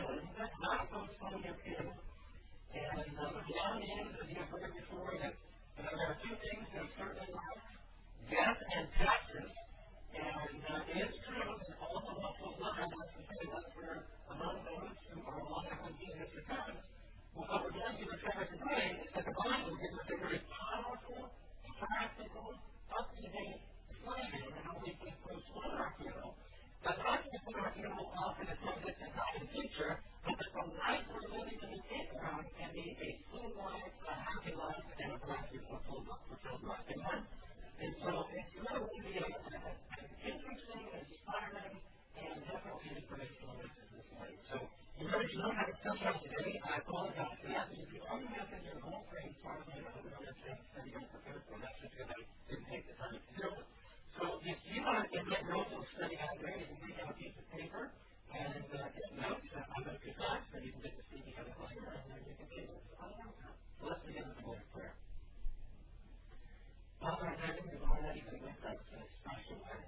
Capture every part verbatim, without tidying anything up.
island that God goes from your kingdom. And uh, the reality is, as you've heard before, that uh, there are two things that are certainly like death and taxes. And uh, it is true that all of us will learn to say that we're among those who are alive when Jesus returns. Well, what we're going to discover today is that the Bible gives us a very powerful, practical, up-to-date plan on how we can postpone our funeral. But not just that our funeral often is subject to time and future, but that the life we're living in the interim can be a full life, a happy life, and a blessed, fulfilled life. Amen? And so it's really be a, an interesting, inspiring, and definitely informational message this morning. So you already know how to tell us today. I apologize for that. If you only have in your whole frame, sorry, I don't know if you're going to prepare for a message because I didn't take the time to do it. So if you want to get notes or study out there, you can read out a piece of paper and uh, get notes. Uh, I'm going to do that, so you can get to see each other later, and then you can do it. So let's begin with the word of prayer. Father in heaven, you've already been with us in a special way.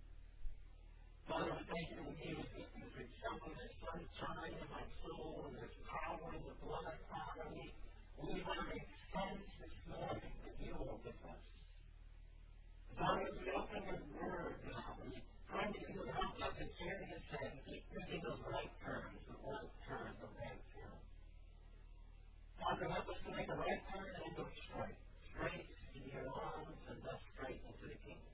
Father, I thank you that you have resembled the sunshine in my soul, and there's power in the blood, Father. We, we want to make sense this morning that you are with us. Father, as we open your word now, we pray that you would help us to hear you say, keep thinking of right turns, the right turn, the right turn. Father, help us to make a right turn and go straight, straight to your arms and thus straight into the kingdom.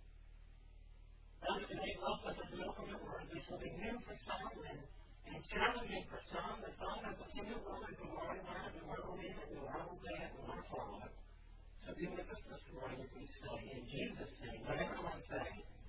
Father, today, help us as we open your word. This will be new for some and, and challenging for some. And Father, as in your word, we want to learn, we want to read it, we want to obey it, we want to follow it. So be with us this morning as we say, in Jesus' name, whatever I say,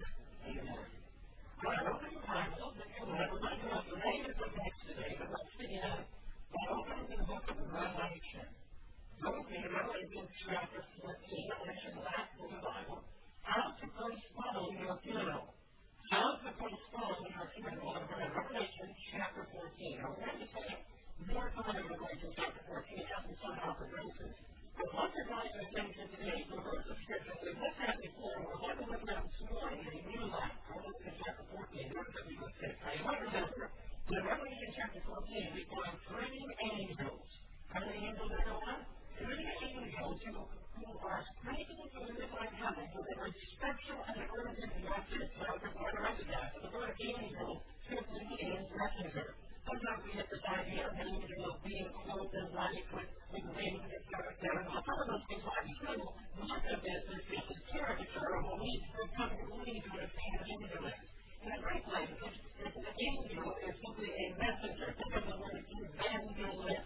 amen. All right, open your Bibles, if you will. We're not going to read the text today, but let's begin by opening the book of Revelation. Go with me to Revelation chapter fourteen. Revelation, the last book of the Bible. How to postpone your funeral. How to postpone your funeral. Revelation chapter fourteen. Now, we're going to say more time in Revelation chapter fourteen. It hasn't started off with races. But what you're going to attention today is the verse of Scripture we looked at before. We're going to look at this morning in a new light. Revelation chapter fourteen. Verse that we looked at. Now, you might remember, in Revelation chapter fourteen, we find three angels. How many angels are there on? Three angels who, who are speaking to the midnight heaven with a very special and urgent message. Now, we're going to recognize that the word angel simply means messenger. Sometimes we get this idea of an angel being clothed in light with, with wings, et cetera, et cetera. Now, some of those things are true. Much of this is just a caricature of what we become believed to understand an angel is. In a great language, an angel is simply a messenger. Think of the word evangelist.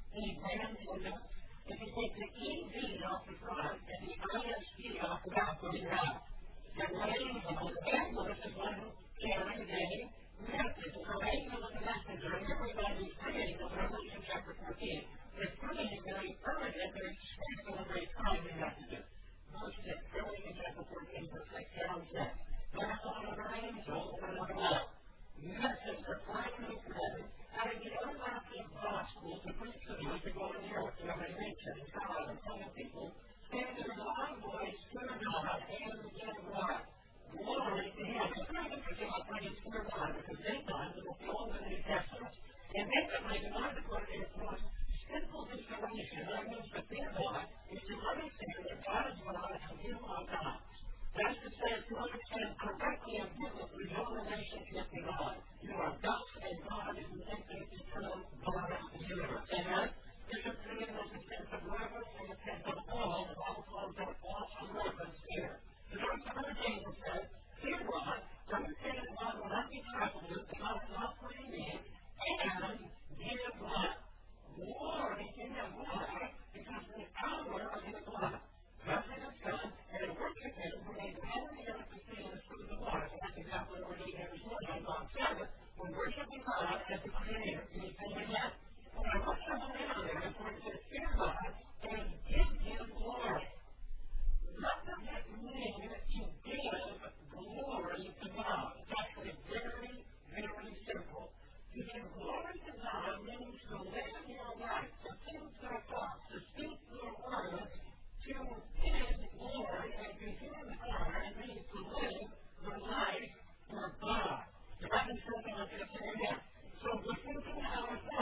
Evangelist. If you take the E V off the front and the I S T off the back, what do you have? And what angel, an evangelist is one who carries a message. So an angel is a messenger. And here we find these three angels in Revelation chapter fourteen. They're three very urgent, very special, and very timely messages. Verse six, Revelation chapter fourteen, verse six, down six. There I saw another angel from another world. Message proclaimed in heaven, having the everlasting gospel to preach to those who go to the earth, to every nation, and God, and common people, standing in a loud voice, fear God, and give what? Glory to Him. It's very interesting how praise fear God, because many times it will fall in the New Testament, and basically we wanted to put it in its most simple distillation. That means to fear God is to understand that God is God and you are God. That is to say, to understand correctly and biblically your relationship to God. You are dust and God is the infinite, eternal God of the universe. Amen? This is the most sense of reverence and the sense of awe that all calls out awesome reverence here. The verse of other things it says, fear God, understand that God will not be trusted, that God will not free me, and give what? Glory to Him. Why? Because the power of His blood. Nothing is done, and it worship Him who made heaven and earth to see in the fruit of the water. So that's exactly what we're doing here this morning on God's Sabbath. We're worshiping God as the Creator. Can you say that? And what's going on there is when it says, fear God and give Him glory. What does it mean to give glory to God? It's actually very, very simple. To give glory to God means to live your life, to think your thoughts, to speak your words, to give glory and to give honor, and means to live the life for God. If I can say that, I'm going to say again. So we're thinking how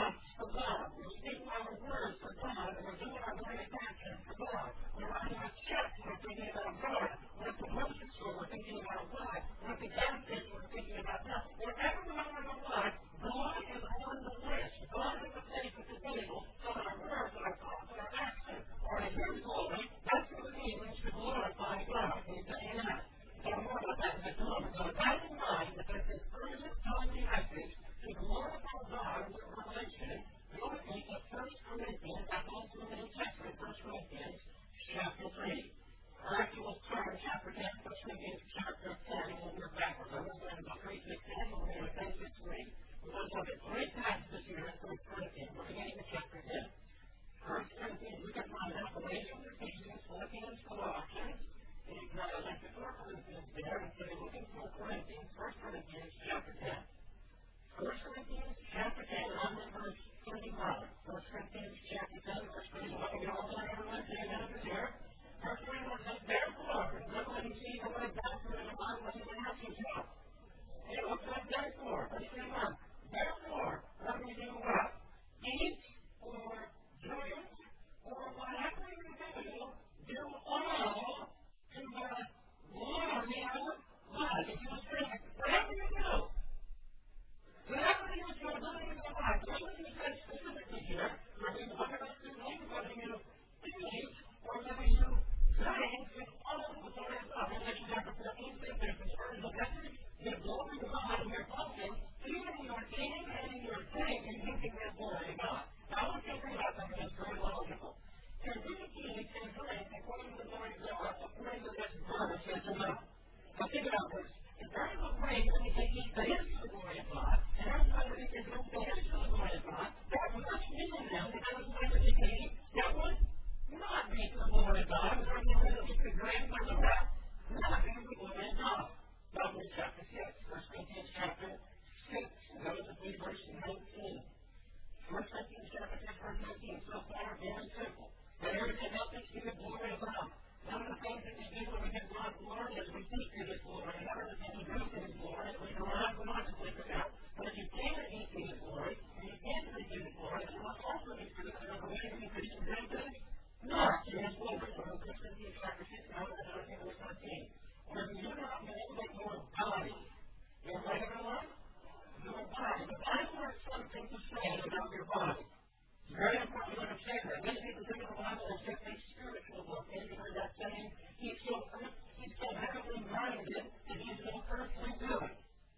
give glory to God. One of the things that we do when we give God glory is we seek to His glory. And one of the things we do to His glory is we derive logically from that. But if you can't eat to His glory, and you can't drink to His glory, then what's also be true is that the way that you can eat and drink is not to His glory. So in First Corinthians chapter six, now in verse thirteen, or do you not know that your body, your what everyone? Your body. The Bible has something to say about your body. It's very important to understand that. Many people think of the Bible as just a spiritual book. Maybe heard that saying, he's so, he's so heavenly minded that he's so earthly good.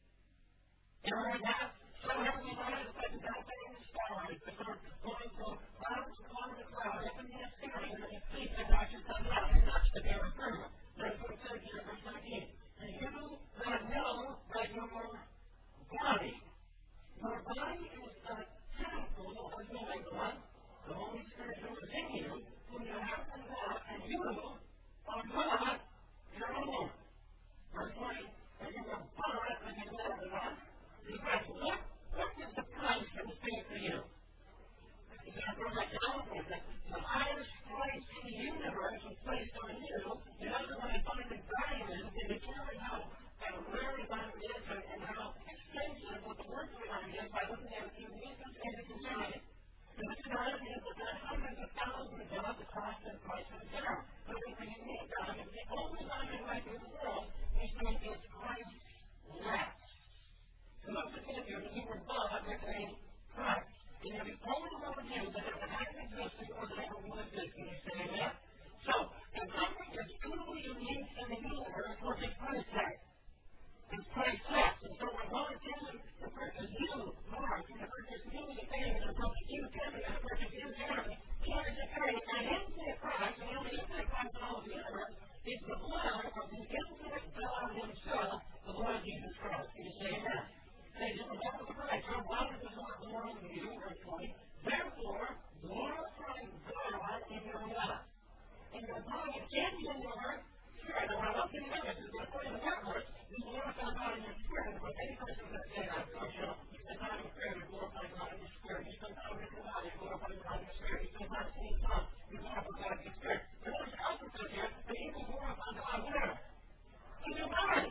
You know what that? So heavenly minded is like that thing in the stars that are going from clouds to clouds to clouds up in the sky, and then you think that God just comes out and that's the very fruit. That's what it says here in verse nineteen. And you that know that your body, your body is the temple of the Holy One, the Holy Spirit who is in you, whom you have from God, and you are not your own. Verse twenty, and you were bought with the blood of the Lamb. Because what, what is the price that was paid for you? You can't throw that down with it. The highest price in the universe was placed on you. You know what I find in diamonds, and it's really how rare diamond is and how expensive what the work of diamond is by looking at its uniqueness and its design. And the diamond is about hundreds of thousands of dollars the cost and price of the gem. But if it's a unique diamond, the only diamond like in the world, is that it's priceless. So don't forget here that you were bought with a price. And you're the only one of you that ever has existed or that ever will exist. Can you say that? So, if something is truly unique in the universe, what's its price tag? It's priceless. And so when God is telling the person, you, Mark, and the person you the thing, and the person you Kevin, and the person you Jeremy, he has to pay an infinite price, and the only infinite price in all of the universe is the blood of the infinite God himself, the Lord Jesus Christ. Can you say that? Say, this is all the price. Your body does not belong to you, verse twenty. Therefore, glorify God in your life. And your body can be in your heart. Sure, the one up in the other is according to that verse. You glorify God in your spirit. But any person that says that, you spend time in prayer, you glorify God in your spirit. You spend time in your body, you glorify God in your spirit. You spend time in your tongue, you glorify God in your spirit. But there's also says here that you can glorify God where? In your body.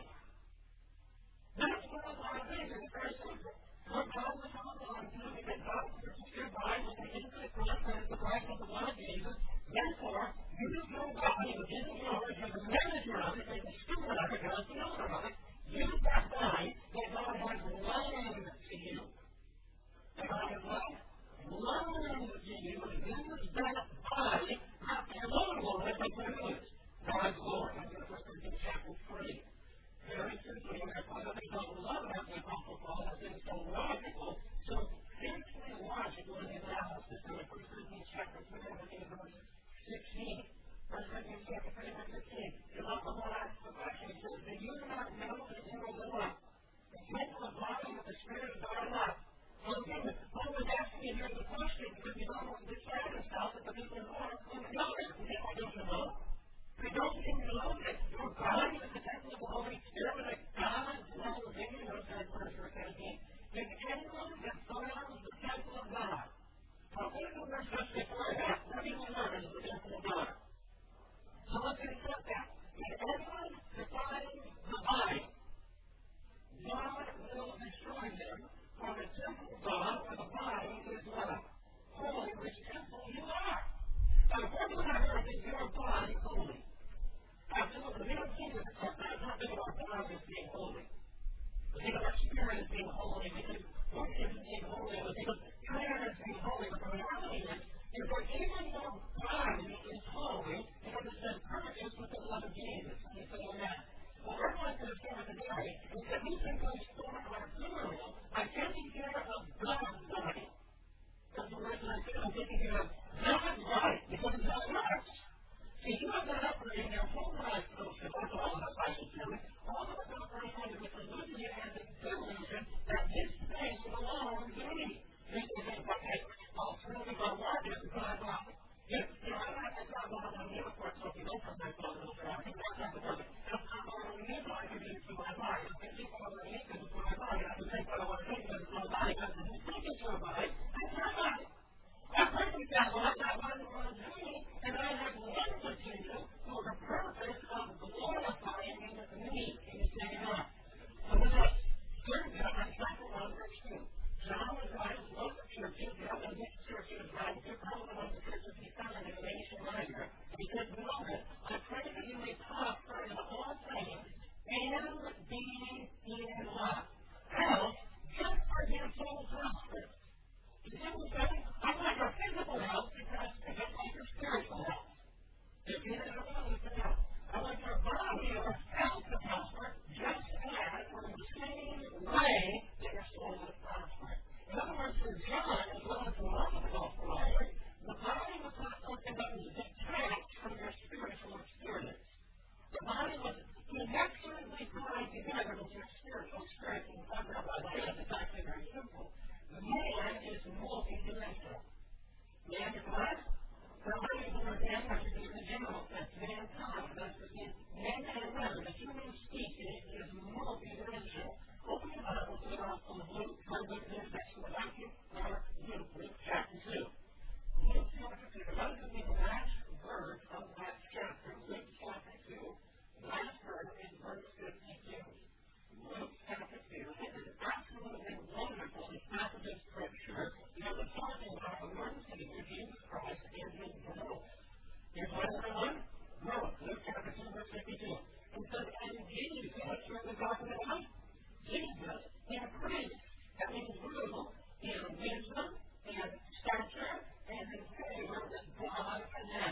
That's one of our things. It's very simple. What God was on to do because God purchased your body with the infinite price and the price of the blood of Jesus. Therefore, use your body, which is yours, you're the manager of it, you're the steward of it, you're the owner of it. Use that body that God has laid of which church he was writing to, probably one of the churches he founded in Asia Minor. He said, Beloved, I pray that you may prosper in all things and be in love. Health, just as your soul prospers. You see what I'm saying? I want your physical health to prosper, just like your spiritual health. If you never know this enough. I want your body or health to prosper, just as or in the same way that your soul is prospering. In other words, for John, as well as for all of the gospel writers, the body was not something that was detached from your spiritual experience. The body was inexorably tied together with your spiritual experience. And talk about by the way, it's actually very simple. Man is multi-dimensional. Man is what? The body of the word man has to do with the general sense. Mankind, that's the same. Man and women, the human species is multi-dimensional. Open the Bible to the Gospel of Luke, how Luke is section of Matthew, Mark, Luke, Luke chapter two. Luke chapter two, that is the last verse of that chapter. Luke chapter two, last verse is verse fifty-two. Luke chapter two, it is absolutely wonderful, this passage of Scripture, because it's talking about the Lord and Savior Jesus Christ and his growth. Here's what everyone? Growth. Luke chapter two, verse fifty-two. It says, and Jesus, what we're talking about? Jesus increased, that means grew, in wisdom, in stature, and in favor with God and men.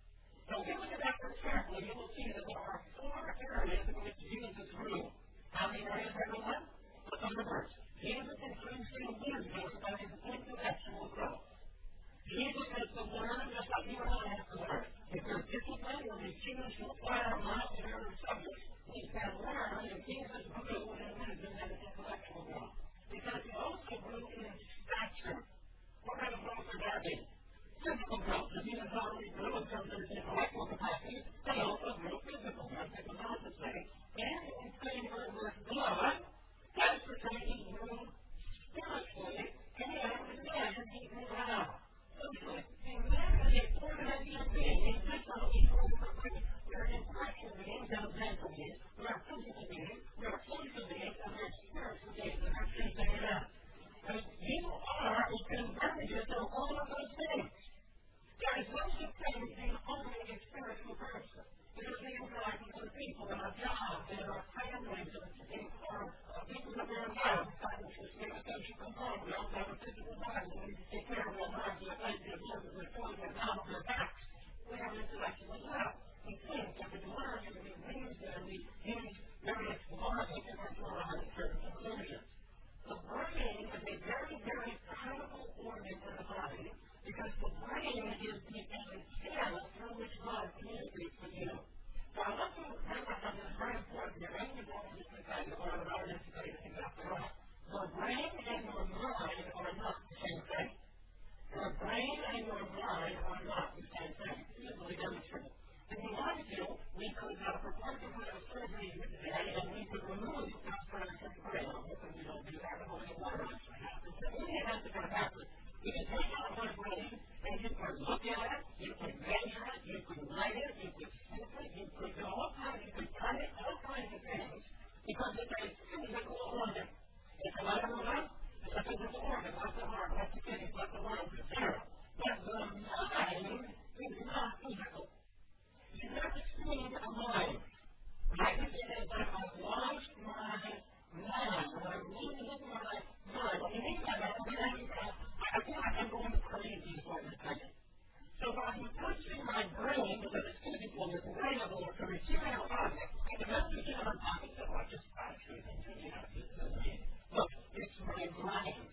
So if you look at that verse carefully, you will see that there are four areas in which Jesus grew. How many areas, everyone? Look on the verse. Jesus increased in wisdom, that is intellectual growth. Jesus is the learner, just like you and I have to learn. If we're disciplined or we choose to apply our minds to various subjects, we can learn, and Jesus grew in wisdom and intellectual growth. Because he also grew in stature. What kind of growth would that be? Physical growth. Because he was already grew in terms of his intellectual capacity, but he also grew physical growth. It's not the same. And in favor with God, that's the time he grew spiritually, and then he grew out. Socially. Man is a four-dimensional being. He's just how he grew perfectly. We're intellectual beings and mental beings. We're physical beings. We're social beings. And we're spiritual beings. And we're chasing it out. And you are a convergence of all of those things. There is no such thing as being only a spiritual person. Because we interact with other people in our jobs, in our families, in our people that we're around. In fact, we should stay attention from home. We also have a physical body. We need to take care of our bodies. We have to get rid of the phone and down on their backs. We have intellectual as well. We think and we learn and we read and we use various logic in order to arrive at certain conclusions. The brain is a very, very powerful organ in the body because the brain is the channel through which God communicates with you. Now, I want to remember something that's very important here. I need to just decide to learn about it today to think after all. The brain and your mind are not the same thing. The brain and your mind are not the same thing. Easily demonstrated. If we wanted to, we could uh, perform some kind of surgery today and we could remove that part of the brain. I'm hoping we don't do that. I'm hoping it won't actually happen. So we may have to go happen. You can take out my brain and you can look at it, you can measure it, you can write it, you can sniff it, you can do all kinds, you can cut it, all kinds of things, because it's a physical organ. It's a light organ, it's a physical organ, like the heart, like the kidneys, like the lungs, et cetera. But the mind is not physical. You've never seen a mind. Right? You say that I've lost my mind, or I'm losing my mind. What you mean by that is that I feel like I'm going crazy for this thing. So if I'm touching my brain, because it's physical, it's available to receive an object, I can have to receive an object, so I just actually continue to have to look, it's my mind.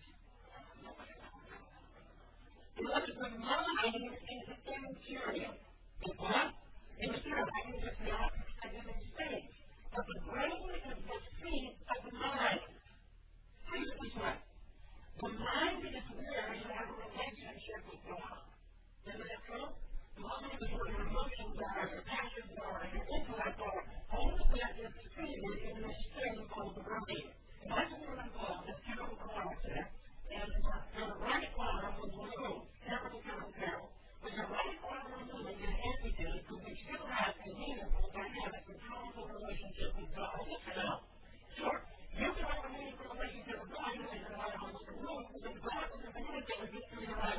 Because the mind is immaterial. It's what? Immaterial. I can just not, I didn't say. But the brain is the seat of the mind. Think it this way. The mind is where you have a relationship with God. Isn't that true? The mind is where your emotions are, your passions are, your intellect are. All of that is seated in this thing called the brain. Imagine you're involved in a terrible car accident, and your right arm was removed. Terrible, terrible, terrible. With your right arm removed and amputated, could we still have a meaningful, dynamic, and powerful relationship with God? Yes or no? Sure. You can have a meaningful relationship with God, even if your right arm is removed, because God is communicating with you through your right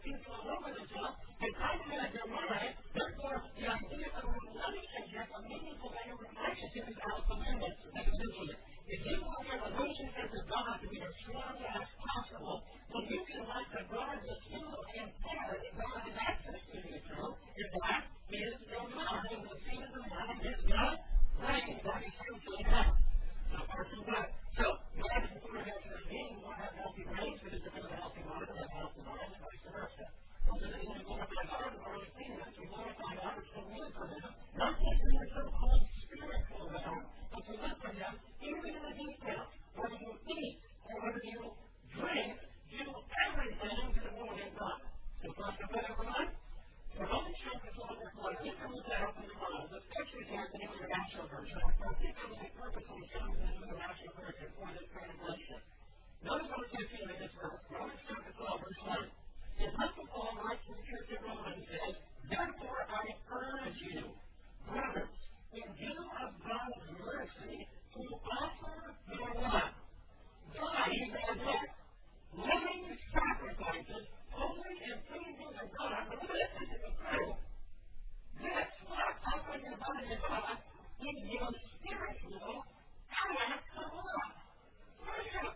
things all over the top, and compromise your mind. Therefore, the idea of a relationship, a meaningful relationship is out the window. If you want your relationship with God to be as strong as possible, then you can let the God that you impart that God has access to you through, if that is your God, and the seed of the mind is not rain. That is simply not. Now, person God. So, what happens if we're healthy as being, we have healthy brains, but it's a healthy mind, and a healthy mind, and vice versa. So, then we want to glorify God, and we're seeing this, we glorify God, it's the will for Him, not just in the so-called spiritual realm, but to live for Him, even in the detail, whether you eat, or whether you drink, do everything to the glory of God. So, first of all, everyone, the Roman chapter twelve, verse one, you can look that up in the Bible. The scripture here is the International Version. I particularly purposely chosen the International Version for this translation. Notice what it says here in this verse. Romans chapter twelve, verse one. The Apostle Paul writes to the church of Rome and says, therefore I urge you, brothers, in view of God's mercy, to offer your what? Bodies as what? Living sacrifices, holy and pleasing to God. But this is the truth. This what? Offering your body to God is your spiritual act of love. Worship.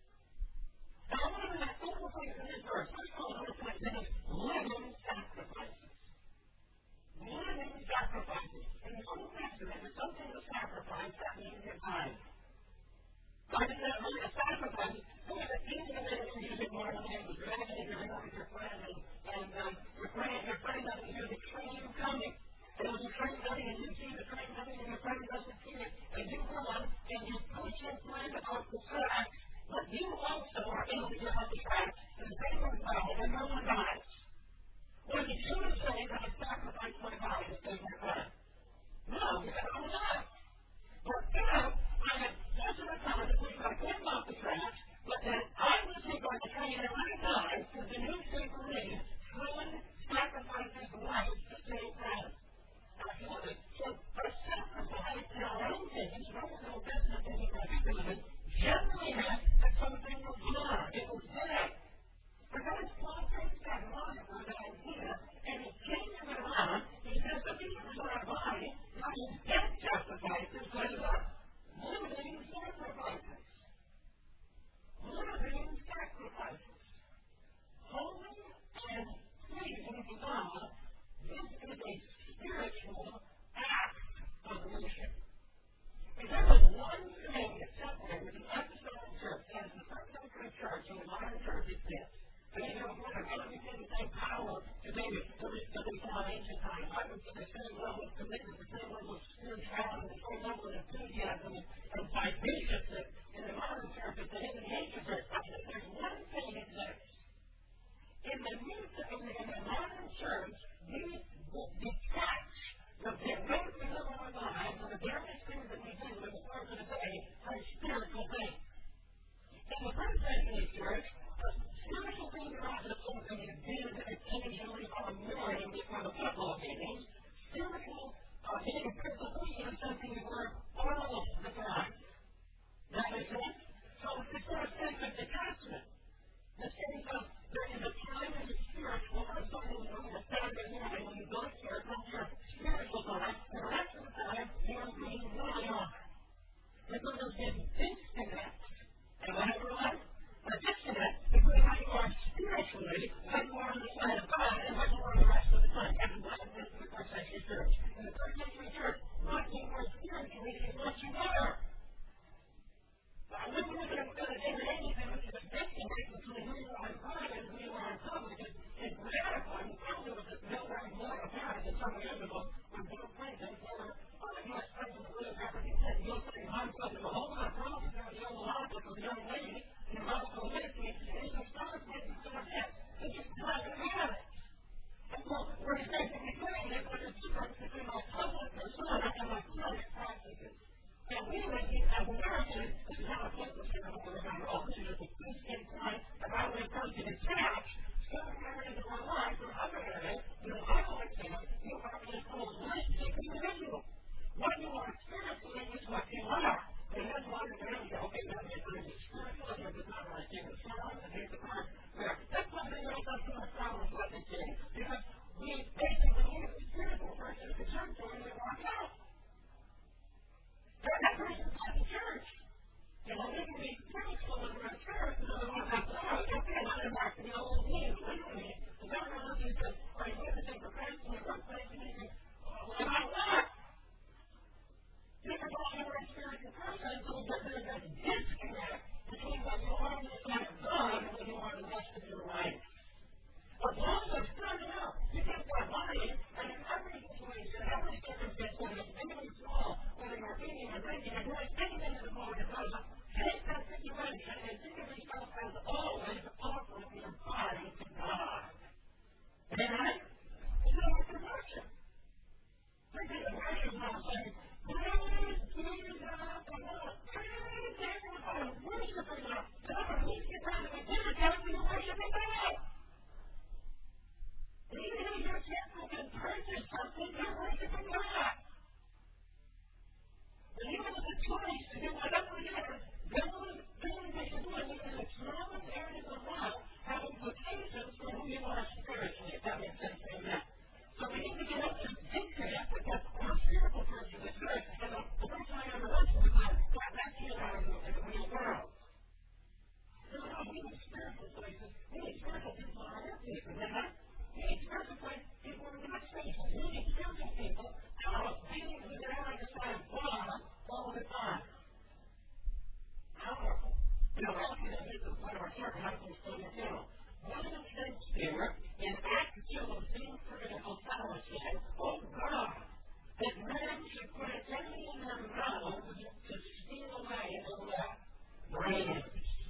Now, one of the simple things in this verse, first of all, I want to point out living sacrifices. Living sacrifices. In the Old Testament, there's something to sacrifice that means your time. God is not really a sacrifice. It was an easy way to use it more than it was dragging it around with your friend, and, and um, your friend, your friend doesn't hear the train coming. And when your friend coming, and you see the train coming, and your friend doesn't see it, and you run, and you push your friend off the track, but you also are able to get off the track, and the train goes by, and no one dies. Or did you say that I sacrifice my body to save my friend? No, because I will not. But now, I have such a time that we can put him off the track, but that I will take on the train and I die, because the newspaper reads, friend sacrifices life to save friends. Absolutely. So, a sacrifice in our own things, our own business, and our generally has something of blood. It was there. But then Paul takes that logic or that idea, and he changes it around. He says that these are our body, not in death sacrifices, but in what? Living sacrifices. Living sacrifices. Holy and pleasing to God. This is a spiritual act of worship. If there was one thing that separated the apostolic church as the first century church and the modern church is this. And you know, what about we say the same power today to respond ancient times? I would say the same level of commitment, the same level of spirituality, the same level of enthusiasm and vivaciousness in the modern church as they did in the ancient church. I think there's one thing that exists. In the new in the, in the modern church, we will detach the way we live our lives and the various things that we do in the course of the day from spiritual things. In the first century church, spiritual things are not just something you do that occasionally on a morning before the football meetings. Spiritual, uh, being a Christian thing. Because we basically use the spiritual person as a church when we walk out. That person's not the church. You know, we can be spiritual in our church, and then we'll have to say, okay, I'm going back to the old me, literally. The government looks and says, are you witnessing for Christ in your workplace? And you think, well, about what? People don't have a spiritual person, so we get rid of that disconnect between what you are on the side of God and what you are in the rest of your life. But once it's done enough, you can start lying, and in every situation, every circumstance, whether it's big or small, whether you're eating or drinking or doing anything in the world, it does. Take that situation and think of yourself as always offering your body to God. Amen? It's not a conversion. Think of the version now saying, praise Jesus, the Lord. Praise Jesus, I'm worshiping you. God, at least you're trying to begin to tell me you're worshiping God. Even if your temple can purchase something, you're worshiping God. And even if it's a choice to do whatever it is, those things that you're doing in the smallest areas of life have implications for who you are spiritually, if that makes sense to you. So we need to get up this disconnect because our spiritual person is good, and the person I ever was was like, God, that's you out in the real world. So we need spiritual places, we need spiritual people in our places, amen? We need spiritual people in our spaces, we need spiritual people out dealing with their own side of God all the time. Powerful. You know, all of you that make this part of our church, how can we still do? William Shakespeare, in Act two of King Critical Fellowship, oh God, that men should put an enemy in their mouths to steal away the what? Brains.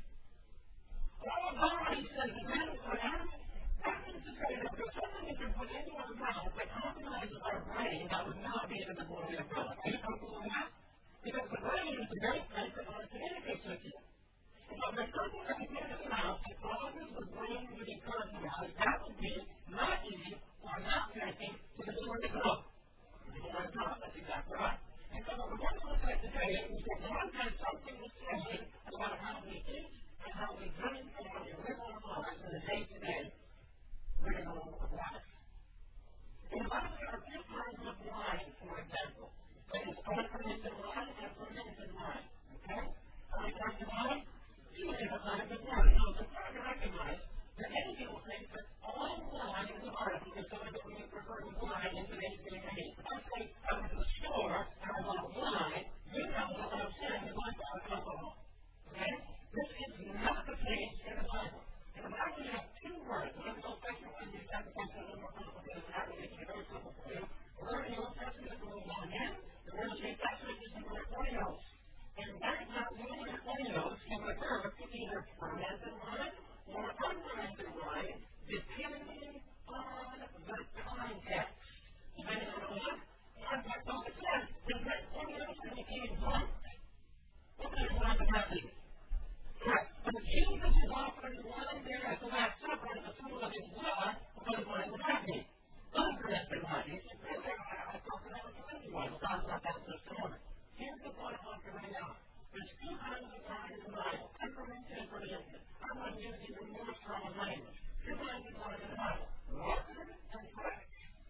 Oh God, he says, men for him, that means to say that there's something you can put into our mouth that compromises our brain that would not be to the glory of God. Are you comfortable with that? Because the brain is the great place that want to communicate with you. So if there's something that we put in the mouth that causes the brain to be compromised, that would be not eating or not drinking to the glory of God. To the glory of God, that's exactly right. And so what we're going to look at today is that God has something to say about how we eat and how we drink and how we live our lives in the day-to-day renewal of life. In the Bible, there are two kinds of wine, for example. There is unfermented wine and fermented wine. Okay? Unfermented wine? Two different kinds of wine. Now, it's important to recognize that many people think that all wine is art because some of them prefer the wine in today's day and age. If I say I went to the store and I want wine, you know what I'm saying is I bought alcohol. Okay? This is not the case in the Bible. In the Bible, you have two words. One is Old Testament, and the second is a little more complicated. That would make it very simple for you. The word in the Old Testament is the word monem. The word in the New Testament is the word oinos. And that is not really an oinos can refer to either fermented wine or unfermented wine, depending on the context. Depending on what? Context. So it says, they drank oinos and became drunk. What kind of wine would that be? Right. But Jesus is offering wine there at the Last Supper as a symbol of his blood. What kind of wine would that be? Unfermented wine. He said, I thought that was fermented wine. We'll talk about that in just a moment. Here's the point I want to bring out. There's two kinds of wine in the Bible, temperamented and fermented. I'm going to use even more strong language. Two kinds of wine in the Bible, watered and fresh.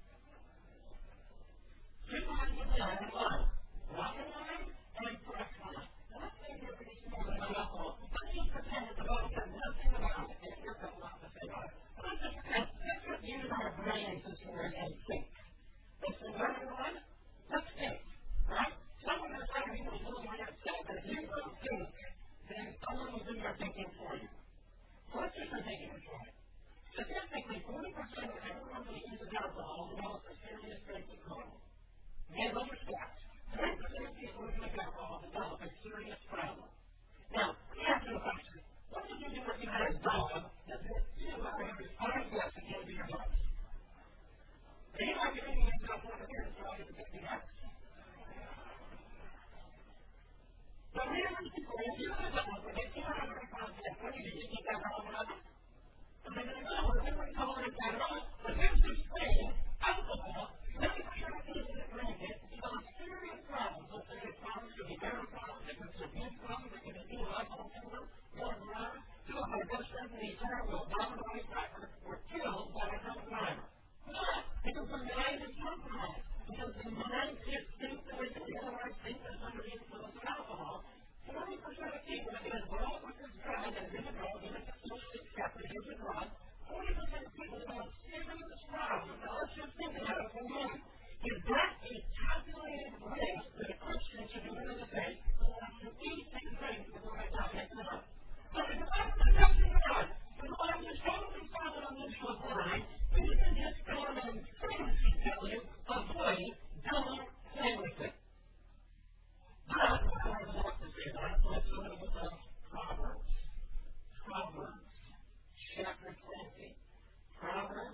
Two kinds of wine in the Bible, watered wine and fresh wine. Let's say you're pretty small about alcohol. Let's just pretend that the Bible says nothing about it. It's your fault not to say that. Let's just pretend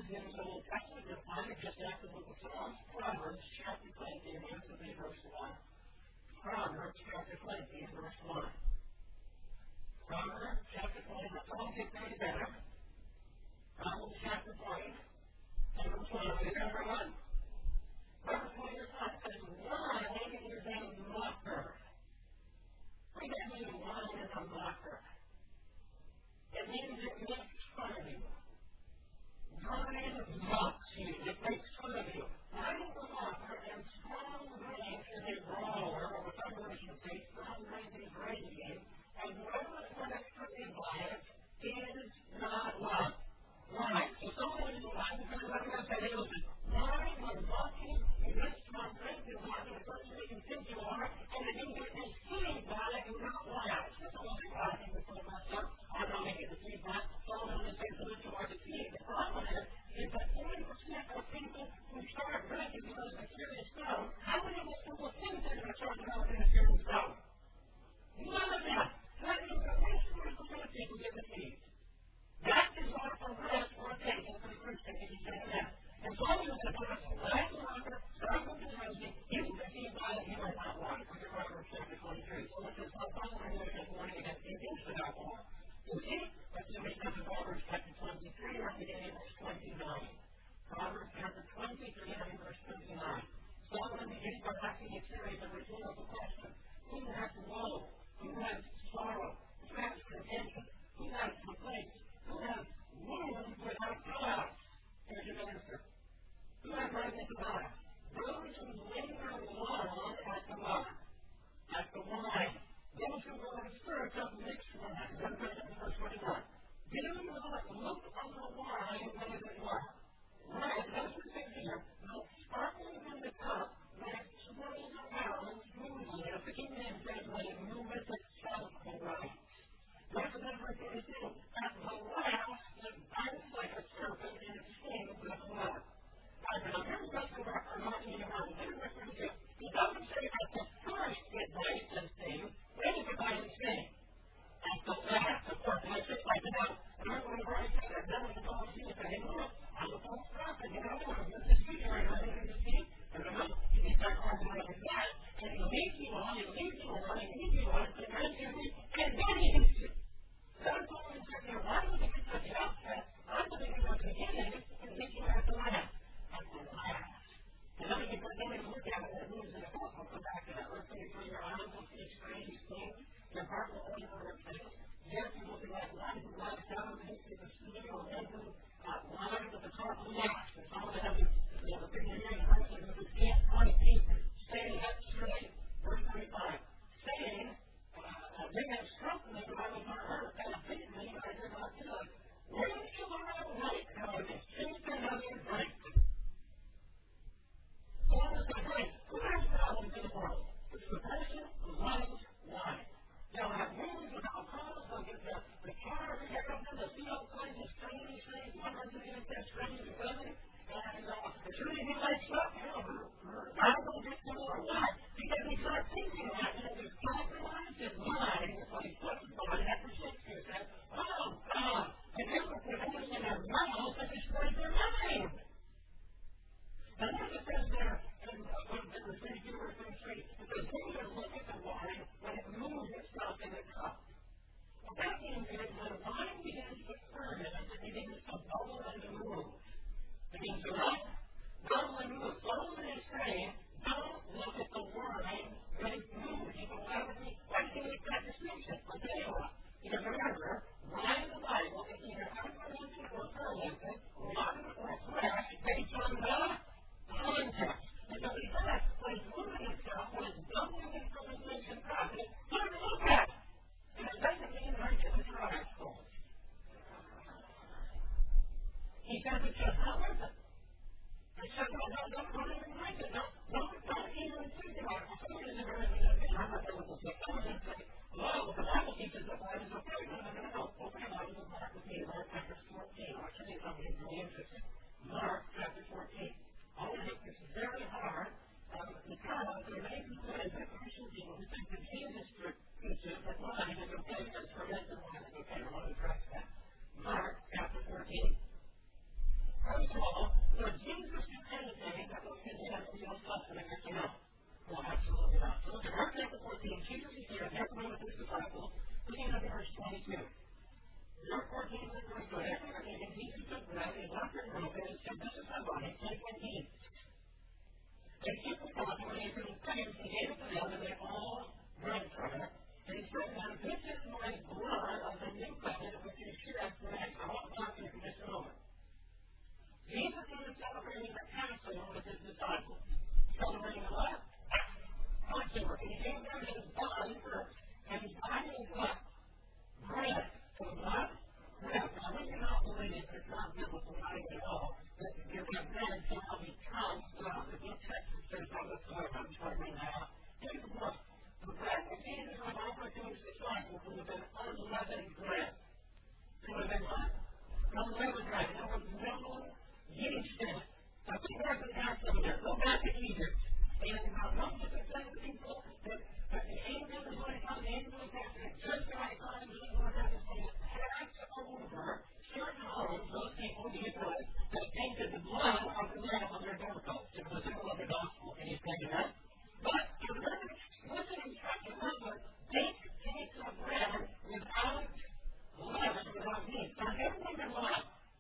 in the Old Testament, you'll find it just after the book of Psalms, Proverbs chapter twenty, and this will be verse one. Proverbs chapter twenty, verse one. Proverbs chapter twenty, let's all get there together. Proverbs chapter twenty, and verse one. Is everyone? Verse twenty, verse one says, lying is a mocker. What does that mean, lying is a mocker? It means it makes fun of you. Lying mocks you. It makes fun of you. Lying is a mocker, and strong grace is a brawler, or some versions say strong grace is raging, and whoever is unaffected by it is not what? Lying. So someone is lying because they're going to say, hey, listen, lying or mocking, you make strong grace, you're lying the person that you think you are, and then you get deceived by it, and not lying. So someone is lying before myself. I'm not making the feedback. Someone is saying that you are deceived. The problem is, is that forty percent of people who start drinking because of a serious stone, how many of those people think they're going to start developing a serious stone? None of them. That means that most of the people get deceived. That is our arrest or occasion for the Christian if you say that. And so I'm going to put us last longer, struggle to raising, even deceived by it, you might not want it. Look at Proverbs chapter twenty-three. So let's just stop following what I'm warning against the abuse of alcohol. You see, let's do it in Proverbs chapter twenty-three, or beginning verse twenty-nine. Proverbs chapter twenty-three, and verse twenty-nine. Solomon begins by asking a series of rhetorical questions. Who has woe? Who has sorrow? Who has contention? Who has complaints? Who has wounds without cause? Here's your answer. Who has rightly divided? Those who linger long at the wine. At the wine. Those who go in search of mixed wine. Verse twenty-one. Do not look on the wine when it is what? Right, that's what it says here. Look sparkling in the cup when it swirls around smoothly. As the King James says, when it moveth itself aright. That's another verse twenty-two. At the last, it bites like a serpent and it stings with blood. Right, now here's what I'm talking about. Here's verse twenty-two. He doesn't say at the first it bites and stings. When does it bite and sting? At the last, of course, and I just like it out. And I'm going to already say that. Then when the Lord sees it, hey, look, I'm a false prophet. You know, I'm going to deceive you right now. I'm going to deceive. And then you get that problem like that. And he leads you on, he leads you on, he leads you on, and then you lead, and then he hits you. That's all I'm saying here. Why would he get such an upset? I'm going to get at the beginning and hit you at the last. At the last. And then we can then we look at it and it moves in the book. We'll come back to that. Let's say for your eyes, we'll see strange things. Your heart will only order things. Yes, you will be like life and lifestyle, and you see the studio and everything. Life with the heart relaxed. And some of the heavy, you know, the thing you're hearing, for instance, is can't find people. Saying that straight. Verse thirty-five. Saying, uh, they have struck me, but I was not hurt. They have beaten me, but I did not do it. Where shall I write, however? Since they have been great. So what was the great? Who has problems in the world? It's the person who loves wine. They'll have wounds without cause. They'll get the, the car picked up in the field, plays the strange things, one hundred years, they're strange and weather. And uh, it's really good like stuff, you know. I will get to more why. Because we start thinking that, you know, there's compromise in mind. It's like, what's the body after Shakespeare said, oh, God, and then we're putting in their mouth and destroys their mind. And then it says there, in verse thirty-two, verse thirty-three, it says, who will look at the wine when it moves itself in the cup? What that means is when wine begins to ferment, it begins to bubble and to move. It means to what? Bubble and move. Solomon is saying, don't look at the wine when it moves. You know, why would we, why do you make that distinction? I'll tell you what. Because remember, wine in the Bible is either unfermented or fermented, rotten or fresh, based on the context. And so he says, when it's moving itself, when it's bubbling in fermentation process, don't look at it. And it doesn't mean drink it with your eyes closed. He says it's just not worth it. He says, no, no, don't, don't even drink it. Don't, don't, don't even think about it. Some of you are going to say, I'm not going to say, some of you say, well, the Bible teaches that wine is okay. No, no, no, no. Open your Bible and Mark with me, Mark chapter fourteen. I'll show you something really interesting. Mark chapter fourteen. All of this is very hard um, because there may be good and Christian people who think that Jesus teaches that wine is okay, that fermented wine is okay. I want to address that. Mark chapter fourteen. First of celebrating the Passover with his disciples. Celebrating what? Passover. And he gave them his body first. And his body is what? Bread. So what? Bread. Now, we cannot believe it's not biblical writing at all. That you have bread shall become well. If you check the church on the floor, I'm trying to out. Here's the book. The bread that Jesus was offered to his disciples would have been unleavened bread. It would have been what? Unleavened bread. There was no yeast in it. Now, we have the Passover. Go back to Egypt. And uh, most of the same people that, that the angel was going to come, the angel was going to come, just the right time, Jesus was going to say, pass over certain homes, those people, the Israelites, that painted the blood of the lamb on their doorposts. It was a symbol of the gospel. Can you say that? But to remember, listen instruction, remember, bake cakes of bread without leaven, without yeast. Now, everyone knows why.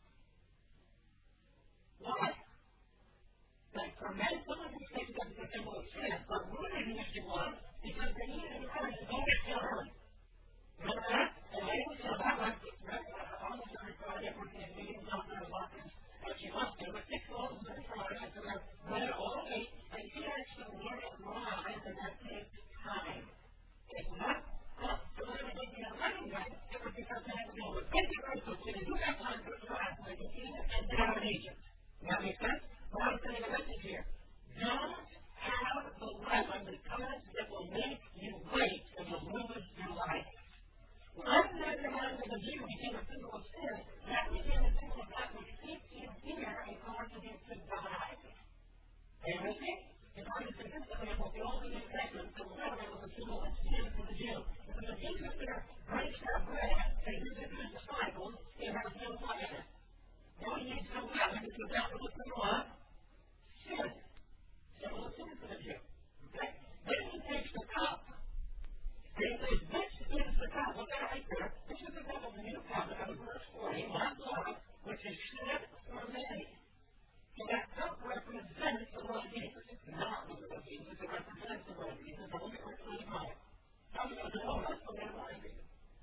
Why? That for many, some of these things doesn't get them with sin, but really the issue was because they needed to encourage to go get too early. Remember that? And they would say, well, I'm just ready. Almost every Friday, we're going to be in Doctor Watkins, and she must do it six loaves every Friday, and so they're ready all eight, and she actually let it rise, and that takes time. It's not up to when they didn't get running yet, it was because they had to go, let's get the earth so you do have time for the class, so you can see it, and down in Egypt. Does that make sense? Well, I'm saying the message here. Don't have the leaven because it will make you wait and you'll lose your life. Rather than the mind of the Jew became a symbol of sin, that became a symbol of God which keeps you here and causes you to die. Are you with me? In order to this example, the Old Testament, the leaven was a symbol of sin for the Jew. When the Jesus there breaks that bread and gives it to his disciples, it has no blood in it. Now he needs no leaven because that was a symbol of sin. Symbol of sin for the Jew. Okay? Then he takes the cup. And he says, this is the cup. Look at it right there. This is the cup of the new covenant of verse forty, my blood, which is shed for many. So that cup represents the Lord Jesus. It's not the Lord Jesus. It represents the Lord Jesus. But look at verse twenty-five. How do you know that's the Lord Jesus?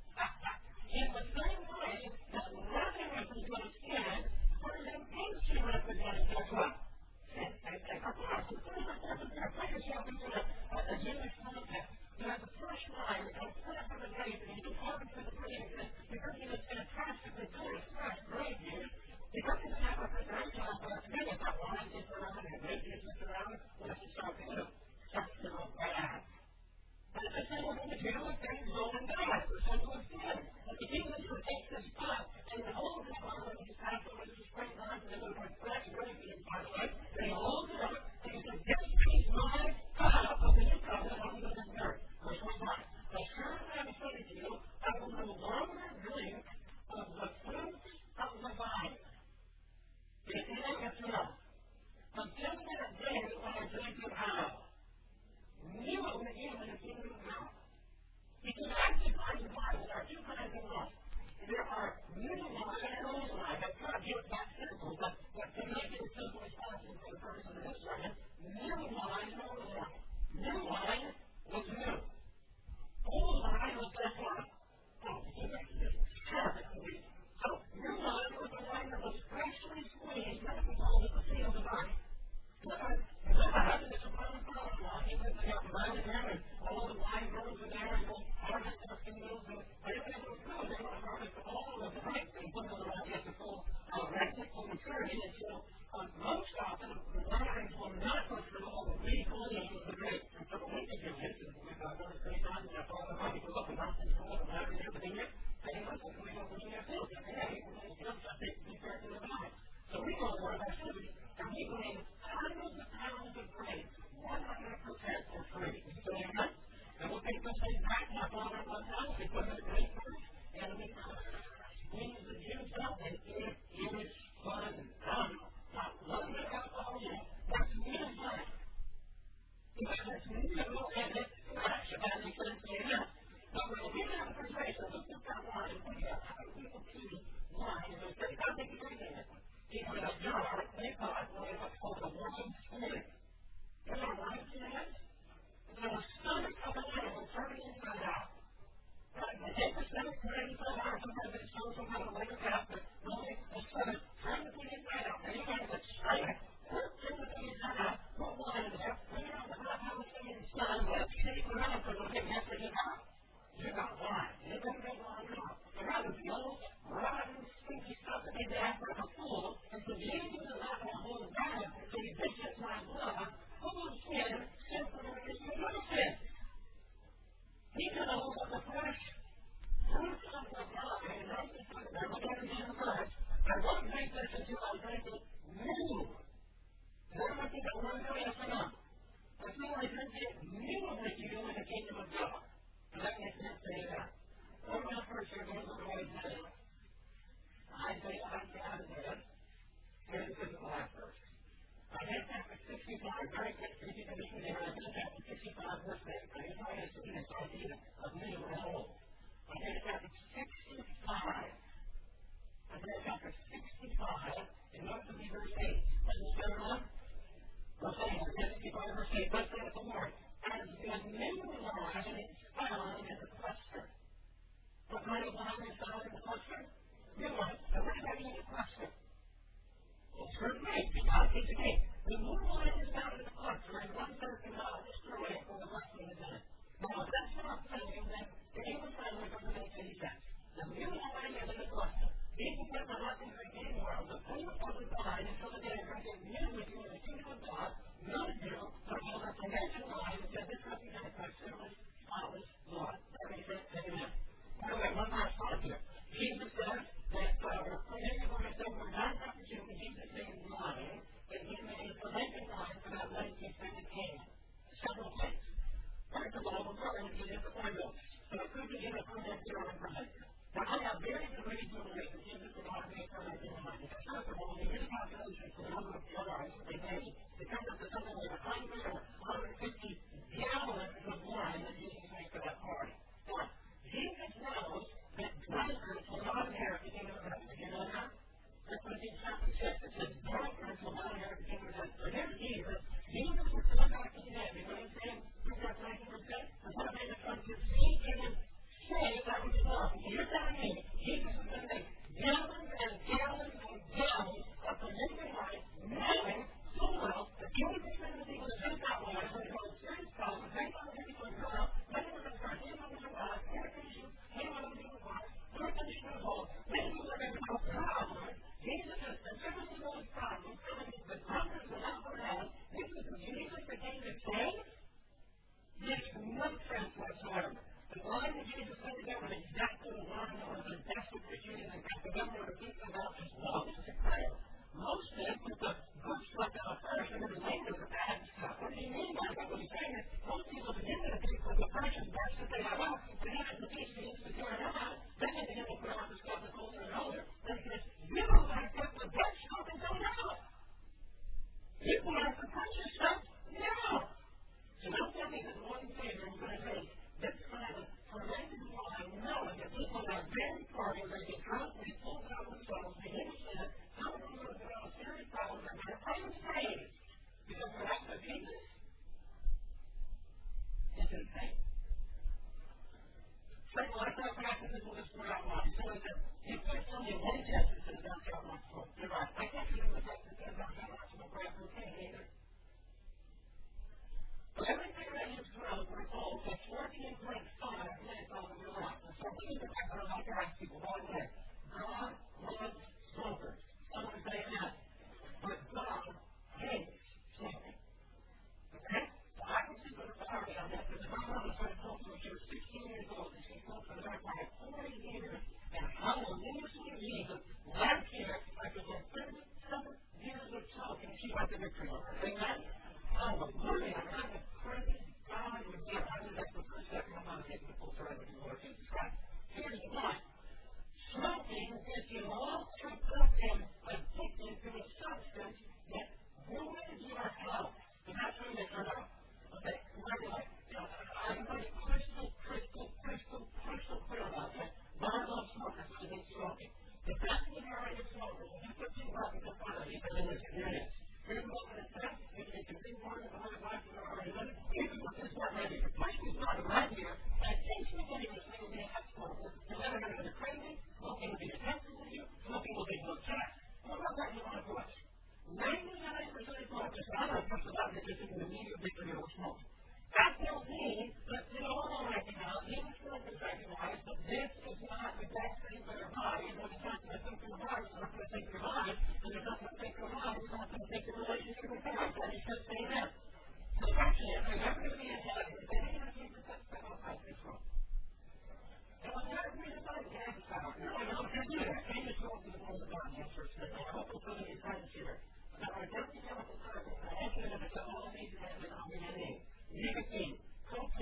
In the same way that leaven represents sin, fermentation represents guess what? Sin. And of course, the first person to put yourself into a Jewish context. You have the first line, and it's put up for the grape, and you can harvest for the grape, and you're going to get fantastically good, fresh grape juice. You don't just have a refrigeration on for a minute, that wine gets around, and the grape juice gets around, what does it start to do? It starts to go bad. But it's a symbol of the Jew, and things go and die. It's a symbol of sin. But the English would take this pot, and the whole of the bottle of this Passover was just sprayed on, and they would put fresh grape juice, by the way, and he holds it up, and he said, this is my cup of the new covenant on the earth. Verse twenty-one. Assuredly I say to you, I will no longer drink of the fruit of the vine. It is as well. Until that day when I drink it how? New in the kingdom of God. You can actually find the Bible. There are two kinds of wine. There are new wine and old wine. That's not just that simple, but, but to make it as simple as possible for the purpose of this sermon, new wine and old wine. New wine was new. Old wine was just what? Oh, so, new wine was the wine that was freshly squeezed, that was all that was sealed of wine. Remember having this abundant product wine, even if they got wine in there, and all the wine grows in there, and they'll harvest the fields, and everything was good. They would harvest all of the grapes, and put them all get the full uh, full maturity, and so uh, most often, the wineries will not go through all the refoliation of the grapes. And so what they do is, we've got those grapes on, that's all the money goes up, and not just all the wineries and everything yet, they must have been able to do their fields every day, and then it's not they be fair to the vine. So we go to one of our cities, and we bring hundreds of pounds of grapes, one hundred percent for free. So you know, and we'll take those things back, not all at one time, we put them in the grape first, and we squeeze the juice up, and it is fun. Um, not one bit of alcohol in it, that's new wine. Because it's new, and it's fresh, and it's going to say yes. But when we have a refrigeration, let's look at wine, and we have how people choose wine, and they say, how they can drink it. Even in a jar, they got what's called a wine spirit. You know what wine spirit is? It's a stomach of a wine, it'll turn it inside out. Right? They take the stomach, turn it inside out, sometimes it shows them how to make it out, but really, the stomach, turn the thing inside out, and you have to strain it, will make you in the kingdom of God. Does that make sense? Say that. What about the first year goes on the way down? I say, I say, I say, here's the physical life verse. I get chapter sixty-five, very quick, if you can read it, I get chapter sixty-five, verse eight. I get all this to be this idea of new and old. I get chapter sixty-five. I get chapter sixty-five, and notice to be verse eight. Let's just go on. Verse eight, sixty-five, verse eight. Let's say it the Lord. As the new wine is found in the cluster. What kind of wine is found in the cluster? New wine. So what does that mean in the cluster? Well, certainly, because it's a cake. The new wine is found in the cluster, and one person will destroy it for the rest of the day. Now, that's not saying that the English language doesn't make any sense. The new wine is in the cluster. People put the hot things in the world, the food of the wine until the day when they new with you in the kingdom of God, not new, but all the conventional wine that says this represents my sinless, spotless blood. That makes sense? Amen. By the way, one last thought here. Jesus says that uh, we're many of us that we're not up to Jesus made wine, and he made a fermented wine for that one he said it came. Several things. First of all, the word is in the formula. So it could be in a fermented or a fermented. Now, I have very good reason to believe that Jesus would not make fermented wine. Because first of all, when you get a calculation for the number of jars that they made, it comes up to something like one hundred or one hundred fifty gallons of wine that Jesus made for that party. Now, Jesus knows that drunkards will not inherit the kingdom of heaven. Did you know that? That's what in chapter six. It says drunkards will not inherit the kingdom of heaven. So here's Jesus. Jesus was come back to the end. You know what I'm saying? Who's that nineteen percent? The one thing that comes to see him say that was wrong. You're telling me Jesus is going to make gallons and gallons and gallons of fermented wine, knowing full well that twenty percent of the people that drink that wine are going to go to serious problems. They don't think it's going to grow up. Many of them are going to go to God. Air conditioning. Many of them are going to go to God. Air conditioning at home. Many of them are going to go to God. Jesus says that every single one problem, the drunkards will not go down. This is Jesus that came to save. Makes no sense whatsoever. The wine that Jesus said to them was exactly the wine that was the best of the Jews and the government of people about as long as the prayer. Most men put the good stuff out first and then later the bad stuff. What do you mean by that? What he's saying is most people begin to think that the first is best that they have out, and then as the piece begins to tear it out, then they begin to put out the stuff that's older and older. Then he says, you don't want to put the best stuff until now. You want to purchase stuff now. So don't tell me that one thing is going to say, this kind of fermented wine, knowing that people are very party, they get drunk, they pull out themselves, they understand, how are we going to have a serious problem that they're unsaved because of the rest of Jesus? It's insane. Second, I thought practices will just put out wine. So it's a, you can't tell me one text that says don't have much smoke. You're right. I can't tell you the text that says don't have much smoke. I have to say either. But everything that is growth, we're told, is fourteen point five minutes over your life. And so we need to talk about like ask people, by the way, God loves smokers. Someone say that. But God hates smoking. Okay? So I can see the authority on that, because my mom was going to talk to me when she was sixteen years old, and she smoked for the better part of forty years, and hallelujah to Jesus, last year, after the thirty-seven years of smoking, she got the victory over it. Amen? Hallelujah. I'm a praise God with you. I mean, that's the first step in my taking the full surrender to the Lord Jesus Christ. Here's why. Smoking is the long-term addicted to a substance that ruins your health. And that's what it is, right? Okay? Remember, you know, everybody's crystal, crystal, crystal, crystal clear about that. God loves smokers because they hate smoking. The vast majority of smokers, when you put two buckets in front of you, they're going to experience. Here's what it says. If they can bring one of the other lives in our argument, here's what this one right here. The place is not right here. And it takes me to the thing they have smoker. You're never going to get crazy. Smoking will be offensive to you. Smoking will be no chance. What about that you want to push? ninety-nine percent of smokers, I don't push the button that just isn't immediate victory over smoking. That tells me that we all recognize, even smokers recognize, that this is not the best thing for their body. And when it's not the best thing for your body, it's not going to take your life. And it's not going to take your life, it's not going to take your relationship with God. So you should say that. So that's it. There's never going to be a head. If they ain't going to keep the sex stuff outside this room. And when you're reading about the gas power, you know, I don't have to do that. Can't just go to the world of God and answer it. I hope it's going to be friends here. Now, I don't think chemical circles. I want you to look at all these things that I'm going to name. Nicotine, cocaine.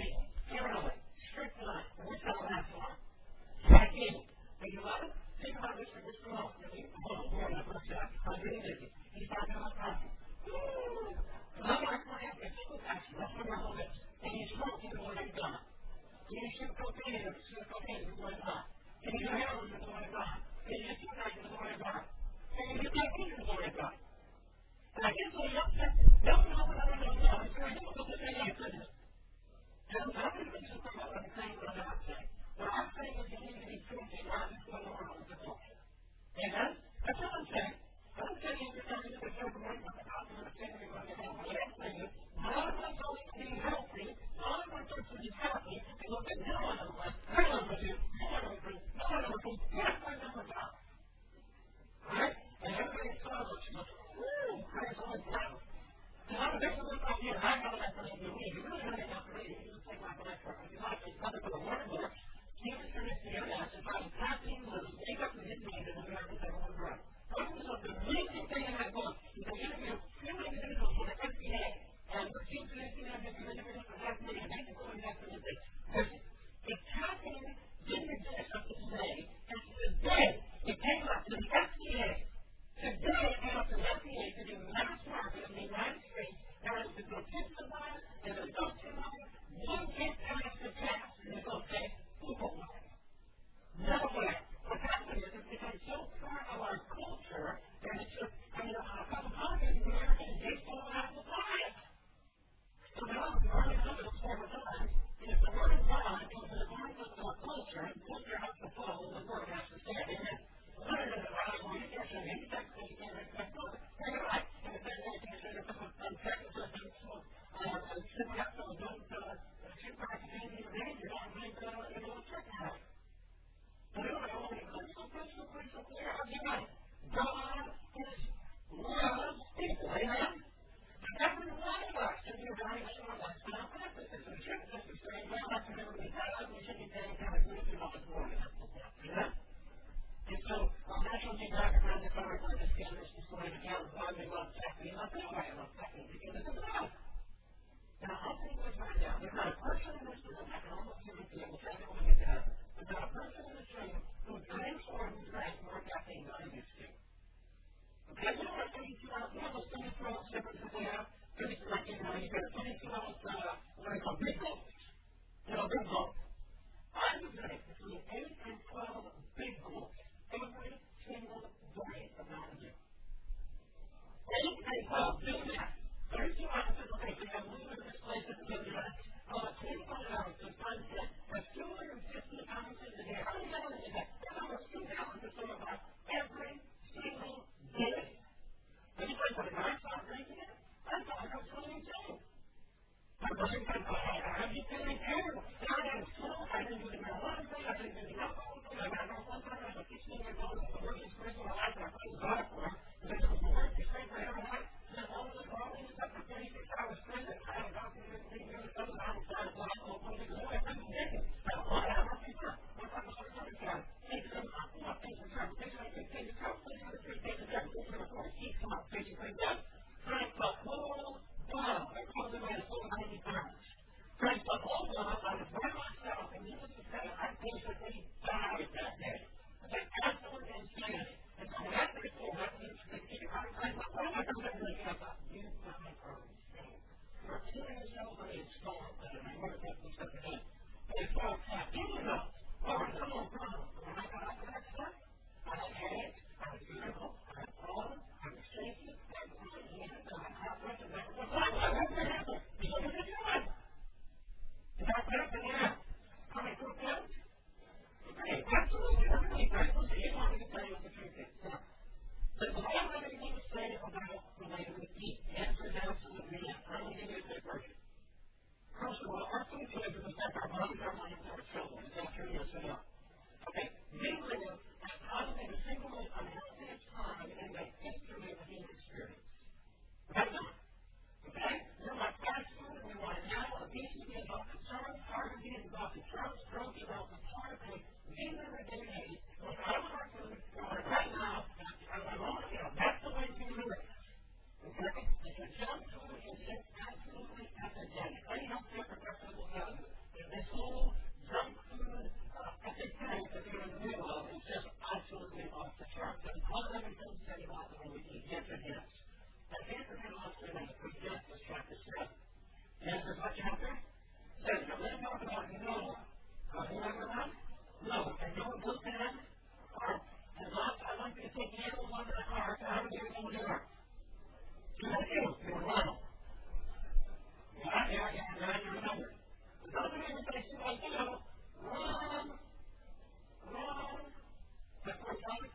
you smoke cocaine, you're going to die. If you do heroin, you're going to die. If you do that, you're going to die. And if you do that, you're going to die. And I guess what you don't say, don't know what I don't know. It's very difficult to say yes, isn't it? And I'm not going to mention something what I'm saying, what I'm not saying. What I'm saying is you need to be truthful, not just going around with the culture. Amen? That's what I'm saying. I'm not saying you're telling me that you're going to the top of the thing you're going to have. What I'm saying is, God wants us to be healthy. God wants us to be happy. And look at no one of us, no one of you, no one of you, no one of you, yes, I never die. Right? And everybody saw this. Woo! Praise the Lord. And I'm just a little bit here. I know that's what you need. You really don't have to read it. You just take my breath for it. You like to come to the Word book. Jesus in his fear, that's if I'm passing the wake up and his name and the American Federal Drug. This is the amazing thing in that book. You can interview few individuals with the F D A and the chief physician and the individuals with the F D A and they can go and that's what it is. Listen, if caffeine didn't exist up to today, and today it came up to the F D A. Today it came up to the F D A to do mass market in the United States. There is the grossistic line and the adultery line. One can't pass the test. And it's okay. People lie. No way. What's happening is it's become so part of our culture that it's just, I mean, a couple of times in America, they don't have to lie. So now, the word of God is four times. And if the word of God is the word of our culture, and culture has to follow, the word has to say, amen. What is it about it? When you get your name, that's what you can't expect. You're right. And if there's anything that you're going to practice or do, so, uh, super helpful, don't, uh, super activate your name, you're not going to, you're going to check it out. But anyway, I want to go so crystal, crystal clear. How do you know? God is loves people. Amen? And every one of us should be evaluating our lifestyle practices. We shouldn't just be saying, well, that's what everybody does. We should be paying attention to what is going on. Amen? And so, I'm not going to get back around the corner for this game. This is going to count why we love caffeine. I'll tell you why I love caffeine. Because it's a drug. Now, I'll tell you this right now. There's not a person in this room, I can almost guarantee it, which I don't want to get to heaven. There's not a person in this room who drinks or who drank more caffeine than I used to. Okay? You know what thirty-two ounce, you know those thirty-two ounce sippers that they have? thirty-two, like, you know, you get a thirty-two ounce, uh, what do they call big gulps? You know, big gulps. I would drink between eight and twelve big gulps every single day of Mountain Dew. eight and twelve, do that. thirty-two ounces, okay, so you have a little bit of this place that's good to that. Uh, twenty-five ounces times ten, that's two hundred fifty ounces a day. How many gallons is that? That's almost two gallons of soda pop every single day. And you think, when I stopped drinking it, I thought I was twenty-two. My brain said, oh, have you been in care? And I had a smoke, I didn't do the marijuana thing, I didn't do the alcohol thing, I got no one time, I was a fifteen years old, it was the worst experience of my life, and I couldn't go out for it. Because it was the worst experience I ever had. And then all of this wrong, and it's up for thirty-six hours straight, and I had a doctor who didn't me the other night, and started to alcohol, and I was like, I'm taking it. I don't want to have a pizza. What's up with the other guy? Take some up, come up, take some trouble, take some, take take some, take some, take take some, take some, take some, keep come up, take some, take some. Drank the whole bottle. I called it like over ninety pounds. Drank the whole bottle. I was by myself, and needless to say, I basically died that day. It's like absolute insanity. And so when I first told that means that you know, I was like, what am I going to do? I thought, you guys are insane. You're two years old and you stole it, and I want to take this stuff again. But it's all caffeine enough. Oh, it's a little problem. When I got out of that stuff, I had headaches, I was irritable, I had problems, I was shaky, I was really heated, I had heart rate, and I was like, what happened? Because of the drug. Is that happening now? How many proof pills? Okay, absolutely. Everybody practices. You want me to tell you what the truth is. Now, but do I have anything to say about related with eat? The answer is absolutely yes. I'm going to give you a quick version. First of all, our food choices affect our bodies, our minds, and our children. Is that true? Yes or no? Okay, we live at probably the single most unhealthiest time in the history of the human experience. Right now. Okay? We want fast food, we want it now, obesity is off the charts, heart disease is off the charts, stroke is off the charts, and we live in a day with all of our food, we want it right now, and I want you know, that's the way we live. Okay? If you junk food is just absolutely epidemic. Any healthcare professional will tell you that this whole junk food uh, epidemic that we're in the middle of is just absolutely off the charts. And all of them don't say about the way we eat. Yes or yes? And here's the thing I'll say that if we get this chapter seven. Yes, is what chapter? Says, so let's talk about Noah. Uh, you ever run? No. And no one goes to that park. And lots, I want you to take animals onto the park. I don't care who you are. So what do you do? You run. Yeah, yeah, yeah, yeah, you remember. But those of you who say, like, you know, run, run. That's what I'm saying.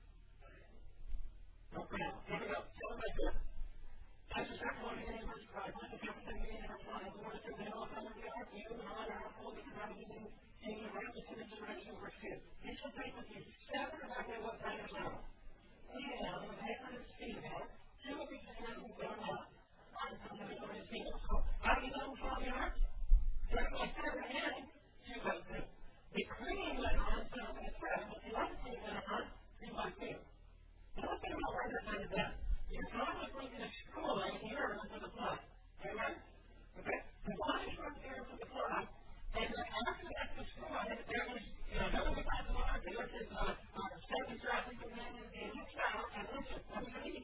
Don't forget. Here we go. Tell them like this. As you start going to the universe, I want to get them in and one of the words that they all come to the earth, you and I are holding the remedy in the righteous image of the verse two. You shall take with you seven of them what kind of level. And when they come to see that, two of these hands will go up on some of the Lord is able. So, how do you know who they are? They're like seven hands to what the, the clean went on, so it's fresh, but the other thing went on, three by two. Don't think about where they're going to be. You're probably going to destroy the earth with the flood. Amen? Okay? The water destroyed the earth with the flood, and then after that's destroyed, there was, you know, nobody got the water, the earth is, uh, uh, seven traffic, and then it looks out, and listen, what do you need?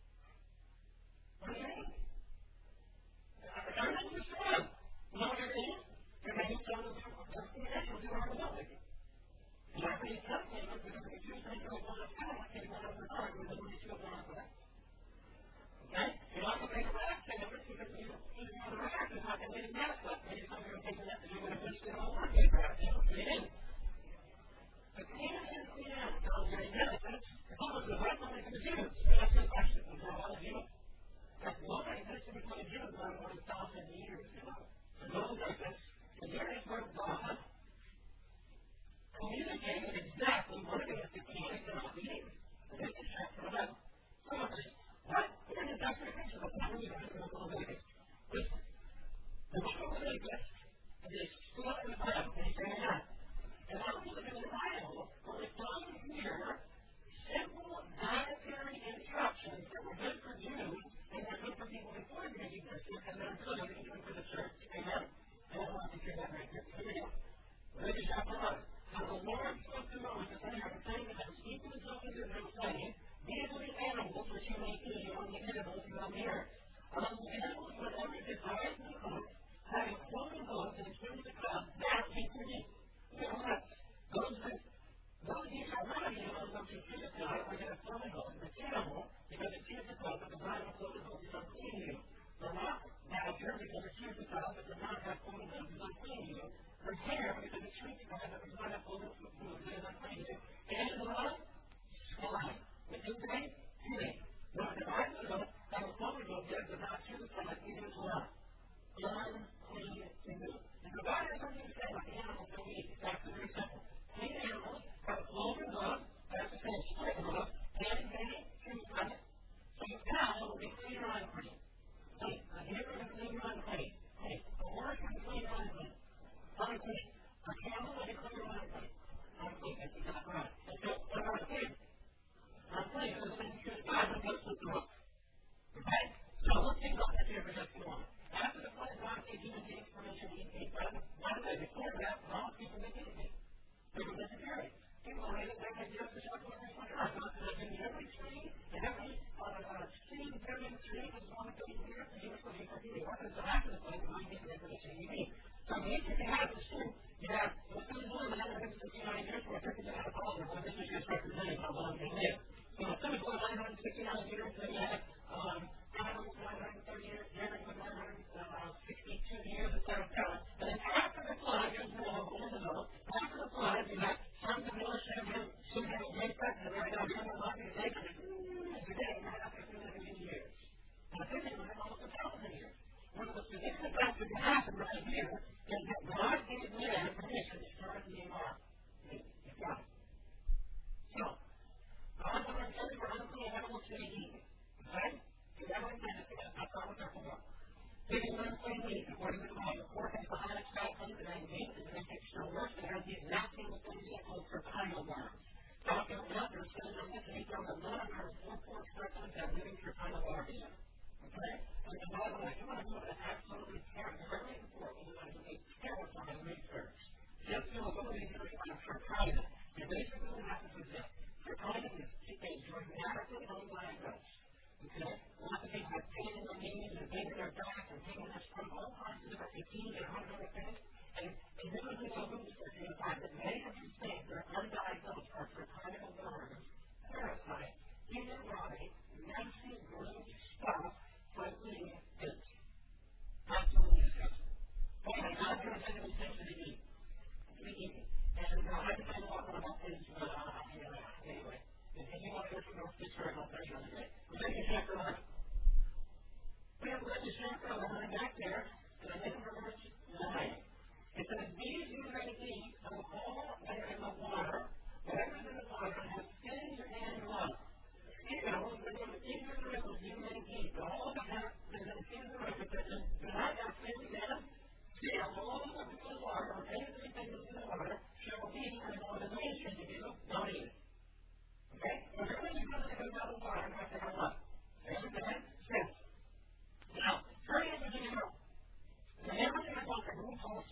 What do you need? Everything's destroyed. You know what you're saying? You're making some of the nations who are below you. You're not being calculated, because if you choose to make a lot of time, you're going to have a hard, you're going to feel bad for that. Okay? You're not going to make a rack sandwich because you even though the rack is not going to be messed up. Maybe some of you are thinking that you're going to finish it all on your rack sandwich. You didn't. But clean it and clean it out. Now, you're going to get it. It's almost the right one to the Jews. That's the question for all of you. That's what exists between the Jews over one thousand years ago. So those are this. And here is where God communicated exactly what it is the king is going to be. And this is chapter eleven. So, what? Here's the justification of what we're going to do with Leviticus. Listen. The book of Leviticus is split in the Bible. Can you say that? And I'm looking in the Bible, when we find here simple dietary instructions that were good for Jews and were good for people before the existed, and they're good even for the church. Amen? And I want to hear that right here. Here we go. Leviticus chapter one. So the Lord spoke to Moses, and I have saying that speak to the children of Israel, saying, these are the animals which you may eat on the animals you on the earth. On the animals, whatever desires in the coast, having cloven hooves and strings of cloth, that is for me. So what? Those that, those these are not animals which you choose not, are going to cloven hooves. The camel, because it chews the cloth, but does not have cloven hooves, is unclean you. The rock badger, because it chews the cloth, but does not have cloven hooves, is unclean you. The hare, because it chews the cloth, but does not have cloven hooves, is unclean you. And the what? Swine. Which is the name? Healing. Now, the Bible says that a cloven hoof does not chew the cloth, even as well. Unclean to you. And the Bible has something to say about the animals that we eat. It's actually very simple. Clean animals have a cloven hoof, that's the same split hoof, and they chew the cloth. So the cow will be clean or unclean. Clean. A deer will be clean or unclean. Clean. A horse will be clean or unclean. Unclean. A camel will be clean or unclean. Unclean. That's exactly right. And so, what about a pig? Unclean. So the same thing God will go through the hoof. Okay? So let's think about that here for just a moment. After the flood, God gave human beings permission to eat meat. By the way, before that, all people didn't eat meat. They were vegetarian. People were able to make just the shelter of their God. God said, in every tree, in every uh, tree, bearing tree, was one of those here, and he was going to eat the orphans. So after the flood, God gave them permission to eat meat. So the each thing happens too. You have what's going on in one hundred sixty-nine years for a person to have a father. So this is just representing how long they live. So it's going to go one hundred sixty-nine years, then you have um, Adam was one hundred thirty years, Jared was one hundred sixty-two years, et cetera, et cetera. And then after the flood, here's the law, after the flood, you have sons of Noah, Shem, Ham, Shem, Ham, Japheth, and they're going to have a lot of things. Today, we're not going to do that in years. And I think it was almost a thousand years. One of the significant facts that happened right here is that God gave man permission to start the ark. It's God. So, God wanted to tell you we're unclean animals to be eaten. Okay? He never intended for that. That's not what they're for. Giving unclean meat, according to the Bible. Pork is the highest fat food, and then meat is the next still worse. It has the exact same things that called for final worms. Talking about there's still on this, and he tells them none of our four pork specimens have living for final worms. Okay? And the Bible, if you want to know that absolutely terrible, very important, you want to be terrifying research. Just know what we do for private. And basically what happens is this. For private is a dramatically undiagnosed. Okay? Lots of things like pain in their knees and pain in their back and pain in their stomach, all kinds of different fatigue and all other things. And they never do so good for you to buy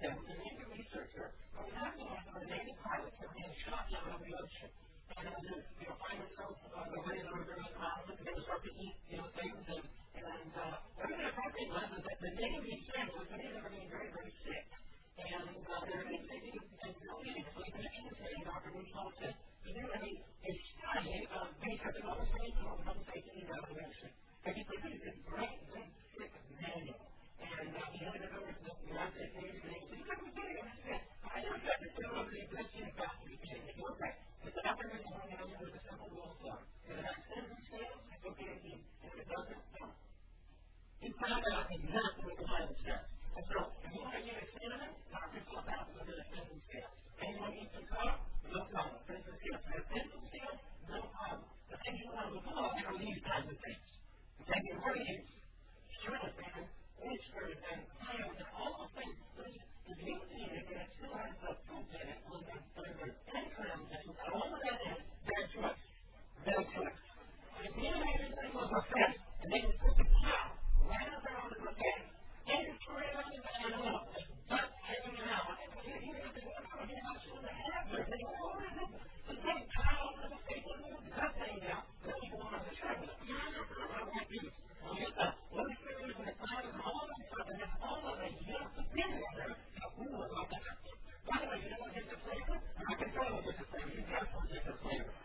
there was a Navy researcher who happened to have a Navy pilot who had been shot down on the ocean. And it was just, you know, find himself on the way over the island, and they start to eat, you know, things. And, and uh, everything that happened was that the Navy said was the Navy were getting very, very sick. And uh, they're getting, and really, it's like an interesting Doctor Rousseau said, to do a, a study of basically all the things that will come take in the ocean. And he produced a great, big, thick manual. And uh, he had it over to the United States Navy, and he said, you know, I don't have to do over the existing fact to be changed. Okay. But the operator is going to have a simple rule of thumb. If it has ten scales, it's okay to eat. If it doesn't, don't. He found out exactly what the Bible says. And so, if you want to get a cinnamon, knock yourself out with a pencil scale. Anyone eats a cup? No problem. Pencil scale. If a pencil scale, no problem. The things you want to look at are these kinds of things. Okay, your ratings, shrimp and oysters and clams and all those things. If you eat it and it still has the food in it, when there's entrails in it, all of that is bad choice. Bad choice. If you eat anything with a fish, and then you put the cow right up there on the buffet, and you turn it on the animal, and duck hanging out, and you eat it, and you're not sure what happened, and you're all in it. The big cow on the buffet, and the duck hanging out, then you go on the track. You're not sure what happened. You get the oysters and the clams and all that stuff, and then all of it, you have to pin it there. Ooh, I love that. By the way, you know what gets the flavor? I can tell what gets the flavor. You definitely get the flavor.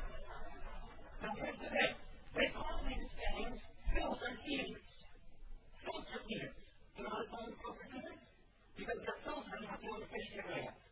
Now, here's the thing. They call these things filter feeders. Filter feeders. You know how they call them filter feeders? Because they're filtering what the other fish get rid of.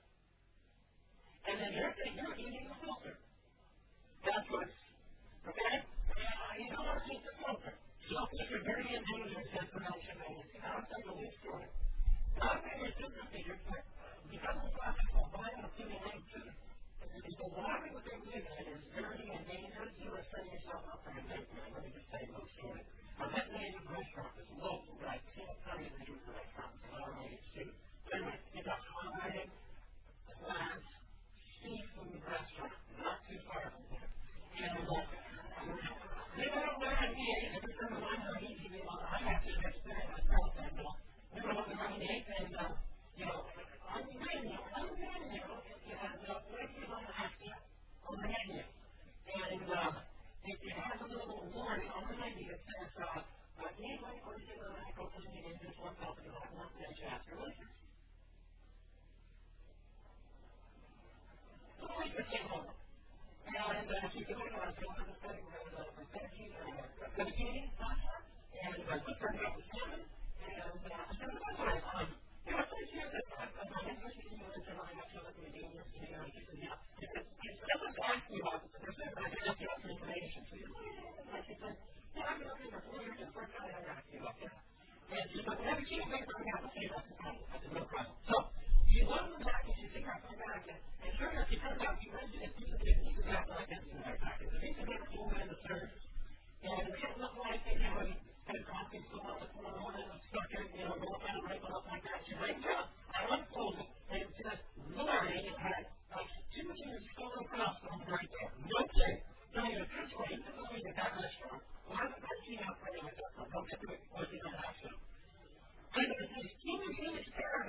And then you're, you're eating the filter. That's what. Okay? Uh, you don't want to eat the filter. So if you're very endangered, said production agency. Now, I'll tell you a little story. I'm going to do the figure, but because of the fact that we're buying a few eggs, if the water that they live in is dirty and dangerous, you are setting yourself up for a nightmare. Let me just tell you a little story. A Wet Native restaurant is local, but I can't tell you the name of the restaurant. It's an automated city. Anyway, it's a high class seafood restaurant, not too far from here. And uh, they don't know how to eat it. Every time I'm on T V, I have to experience myself. And uh, we were on the ninety-eight, and uh, you know, on the menu, on the menu, you have the places on the left on the menu. And uh, it, it has a little warning on the menu that says, uh, uh, anybody who is in the medical community in this one company will have one fish after lunch. So we just came home. And uh, she said, we're going to go to the study, we're going to go to the study, we're going to go to the meeting, and uh, we turned out the seven, and uh, I said, what's going on? You know, I told you that I'm interested in you, and I'm not sure what we're doing, and you know, she said, yeah. She said, someone's asked me about the person, and I can ask you about some information. So she said, yeah, she said, yeah, I've been looking for four years, and first time I asked you about that. And she said, well, she didn't think we have to say that's the problem. I said, no problem. So, she went back, and she said, come back, and and sure enough, she comes out, she runs in, and she said, this is exactly like this in my package. She said, they were full in the service. And it didn't look like they had had coffee so well this morning, and stuck it, you know, roll down, wriggle up like that. She brings it up. I unfold it, and it says, Lori, it had like two years full of costumes right there. No kidding. Tell you the truth, so you can believe at that restaurant. Why would I see out there like that? Don't get to it, or you don't have to. And it was these teeny, teeny sparrows.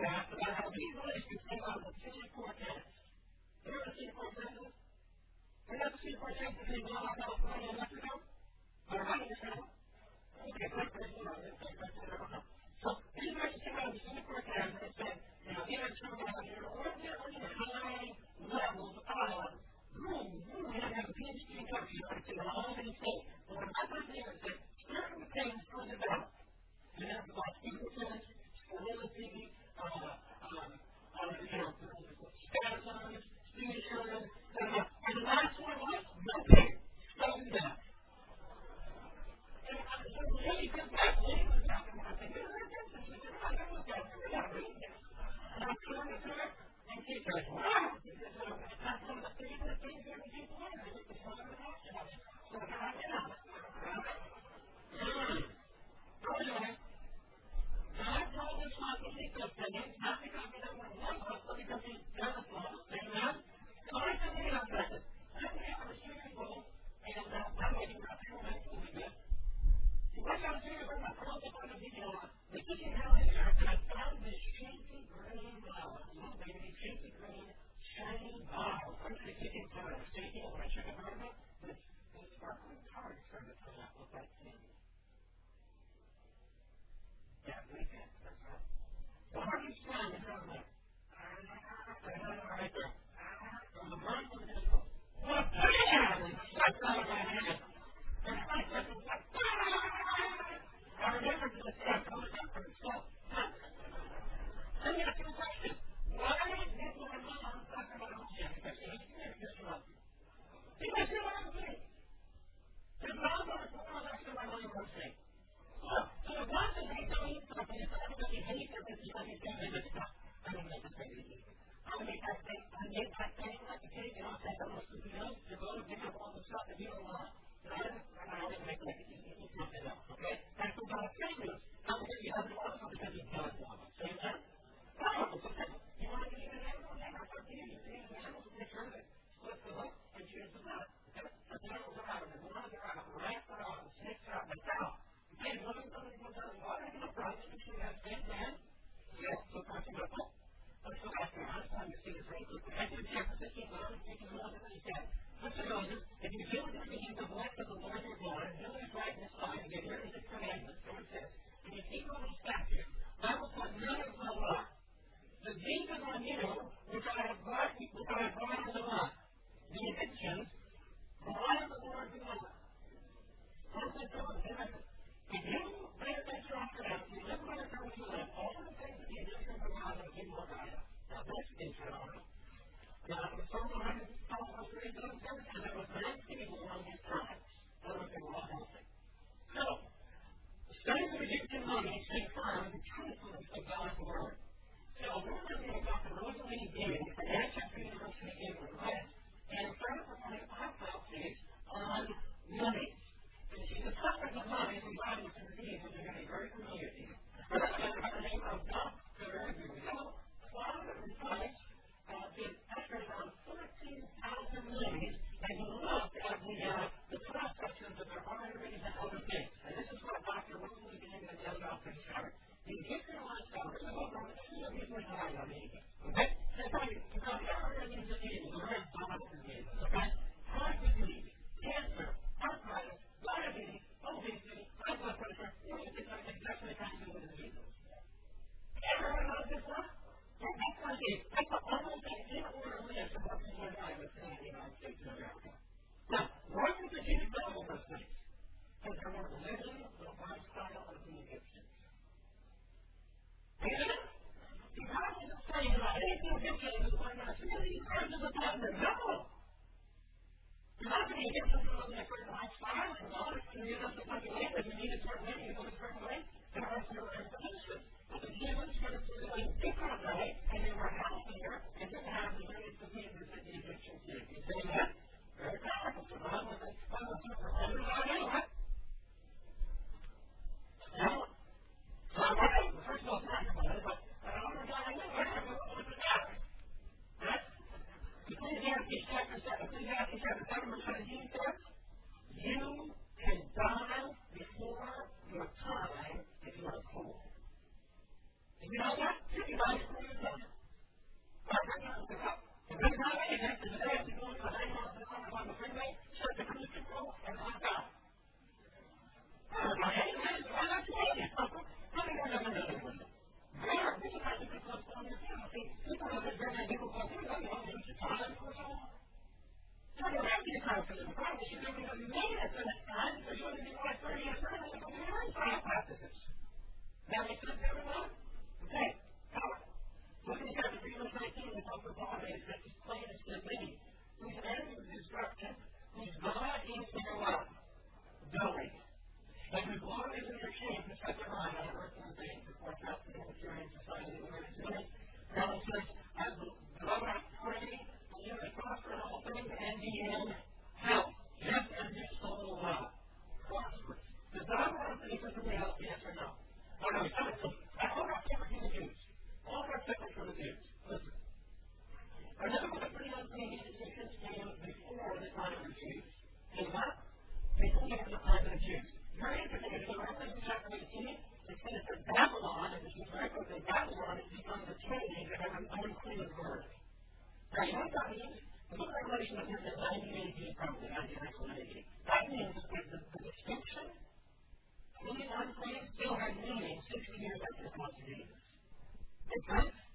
Different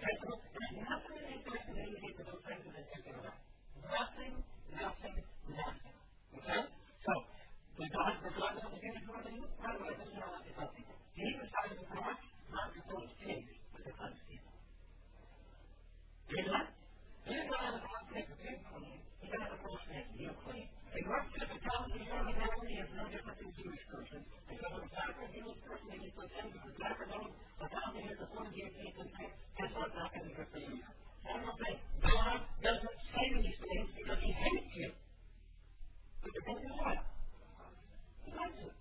Okay, so there's nothing in these things that indicate that those things have been taken away. Nothing, nothing, nothing. Okay? So, the God, the God that was given to you, by the way, this is what I like to tell people. Jesus decided to come not to cleanse pigs, but to cleanse people. Amen? He didn't know how to make the pig clean. He got to first make you clean. He worked to the town of the Israel, he is no different than a Jewish person. Because of the fact that a Jewish person, he needs to attend to the God for those, the town is the foot of the eighteenth and guess what? Not going to be good for you. One more thing. God doesn't say these things because he hates you. But the thing is what? He likes you.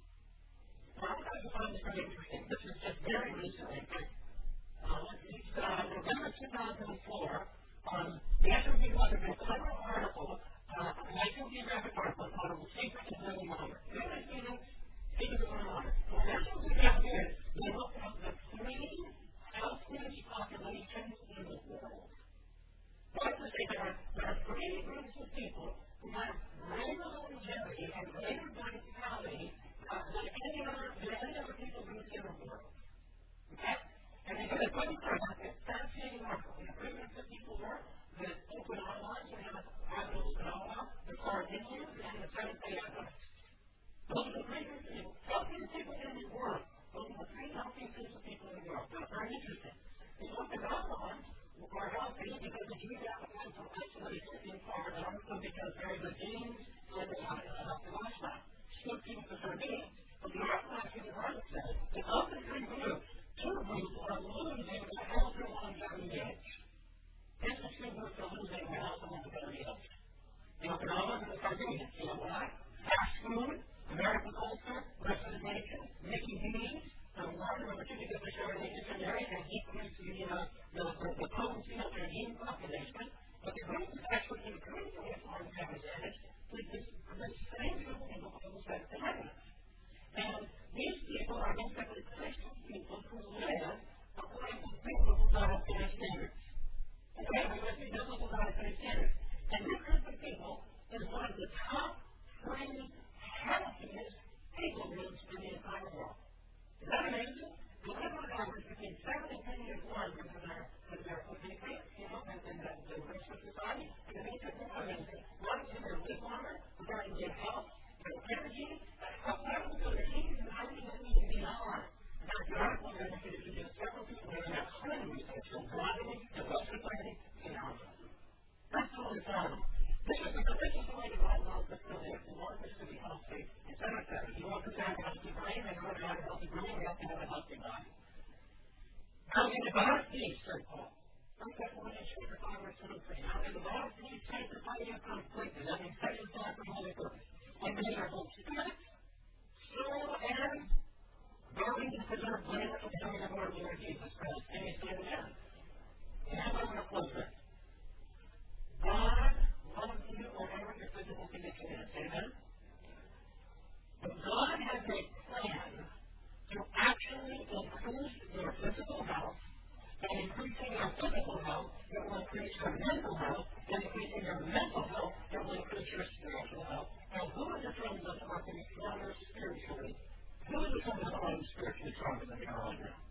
Now, I find this very interesting. This is just very recently. Uh, it's uh, November two thousand four. Um, the National Geographic did a clever article, uh, a National Geographic article called The Secret of Living Water. You know what I mean? Secret of Living Water. Well, National Geographic did, they looked at the three healthiest populations in the world. What to say, there are, there are three groups of people who have greater longevity and greater vitality uh, than any other, than any other people group in the world. Okay? And they did a good study. It's fascinating work. The three groups of people were the Okinawa, we have Admiral Okinawa, the Sardinians, and the Seventh-day Adventists. Those are the three groups of people. Healthiest people in the world. Those are the three healthiest groups of people in the world. That's very interesting. The Okinawa ones were healthy because the geographic mental isolation in far, and also because there are the genes and they have a healthy lifestyle. Still people the Sardinians. But the archaeological department says that of the three groups, two groups are losing their health and longevity age. This is two groups are losing their health and longevity age. The Okinawas and the Sardinians. You know why? Fast food, American culture, rest of the nation, Mickey D's, the water, number two, because the sugar in the Eastern area has decreased the, uh, the, the, the potency of their gene population. But the group that actually increasing its longevity age is this, this same group of people who said the evidence. And these people are basically Christian people who live according to biblical dietary standards. Okay, we must be biblical dietary standards. And this group of people is one of the top three healthiest people groups in the entire world. Is that amazing? The liver average between seven and ten years longer than their, than their pancreas, you know, and, and the, the rest of society. And it makes it more amazing. One is their live longer, they're in good health, their energy, however, the genes and how many need to be on. Now, the article is going to do several people that have studied research on gravity, and blood society, and alcohol. That's all it's on. This is the religious way to write about this building. If you want this to be healthy, et cetera, et cetera. If you want to have a healthy brain, and you want to have a healthy brain, you have to have a healthy body. How can the body eat, said Paul? Okay, well, when you sanctify your something, how can the body eat, sanctify you completely? That means set yourself for holy purpose. And then your whole spirit, soul, and body is preserved blameless in the Lord of Jesus Christ. And you say again. And how am I going to close this? God loves you whatever your physical condition is. Amen? But God has a plan to actually increase your physical health, and increasing your physical health, it will increase your mental health, and increasing your mental health, it will increase your spiritual health. Now, who are the things that are being stronger spiritually? Who are the things that are being spiritually stronger than they are right now?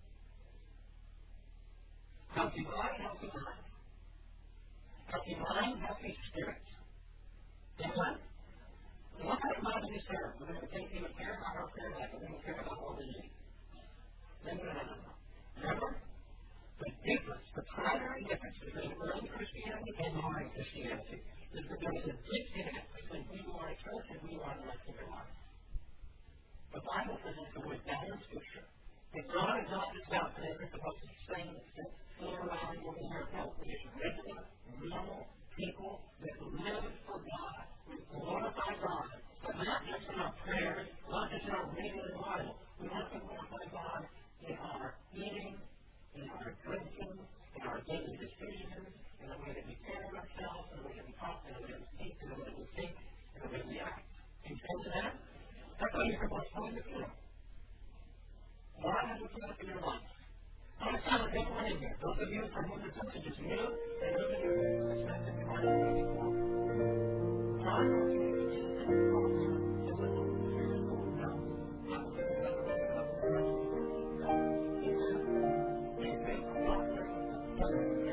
Healthy body, healthy mind. Healthy mind, healthy spirit. Amen? What kind of mind do we serve? We're going to take even care about our prayer life, and we're going to care about what we need. No, no, no, no. Remember? The difference, the primary difference between early Christianity and modern Christianity is that there is a disconnect between who you are at church and who you are in the rest of your life. The Bible says it's the word down in Scripture. That God is not just out there, it's about the same that flow around over the earth. No, it is regular, normal people that live for God, who glorify God. But not just in our prayers, not just in our reading the Bible. We want to glorify God in our eating, in our drinking, in our daily decisions, in the way that we care of ourselves, in the way that we talk, in the way that we speak, in the way that we think, in the way we act. Can you sense that? That's why you're supposed to the field. Why have you put up in your life? I want to sound like everyone in here. Those of you for whom this message is new, and those of you who this message is part of the before. God wants you to continue to follow Him, to listen to His Lord now. I will do that with you. Amen. Amen. Amen.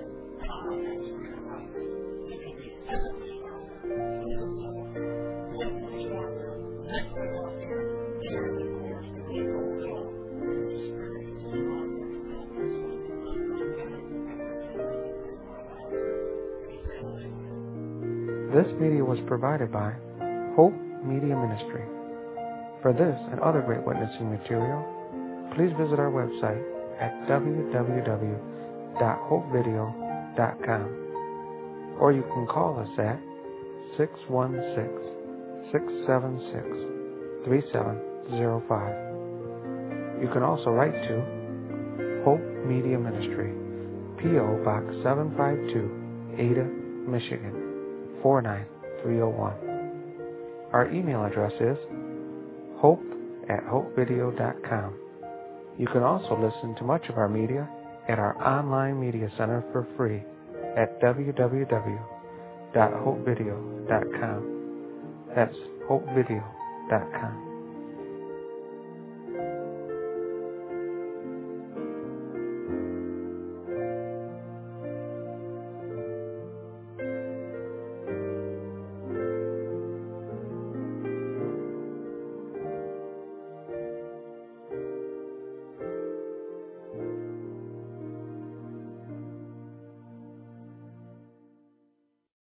This media was provided by Hope Media Ministry. For this and other great witnessing material, please visit our website at w w w dot hope video dot com, or you can call us at six one six, six seven six, three seven zero five. You can also write to Hope Media Ministry, P O Box seven five two, Ada, Michigan, four nine three oh one. Our email address is hope at hope video dot com. You can also listen to much of our media at our online media center for free at w w w dot hope video dot com. That's hope video dot com.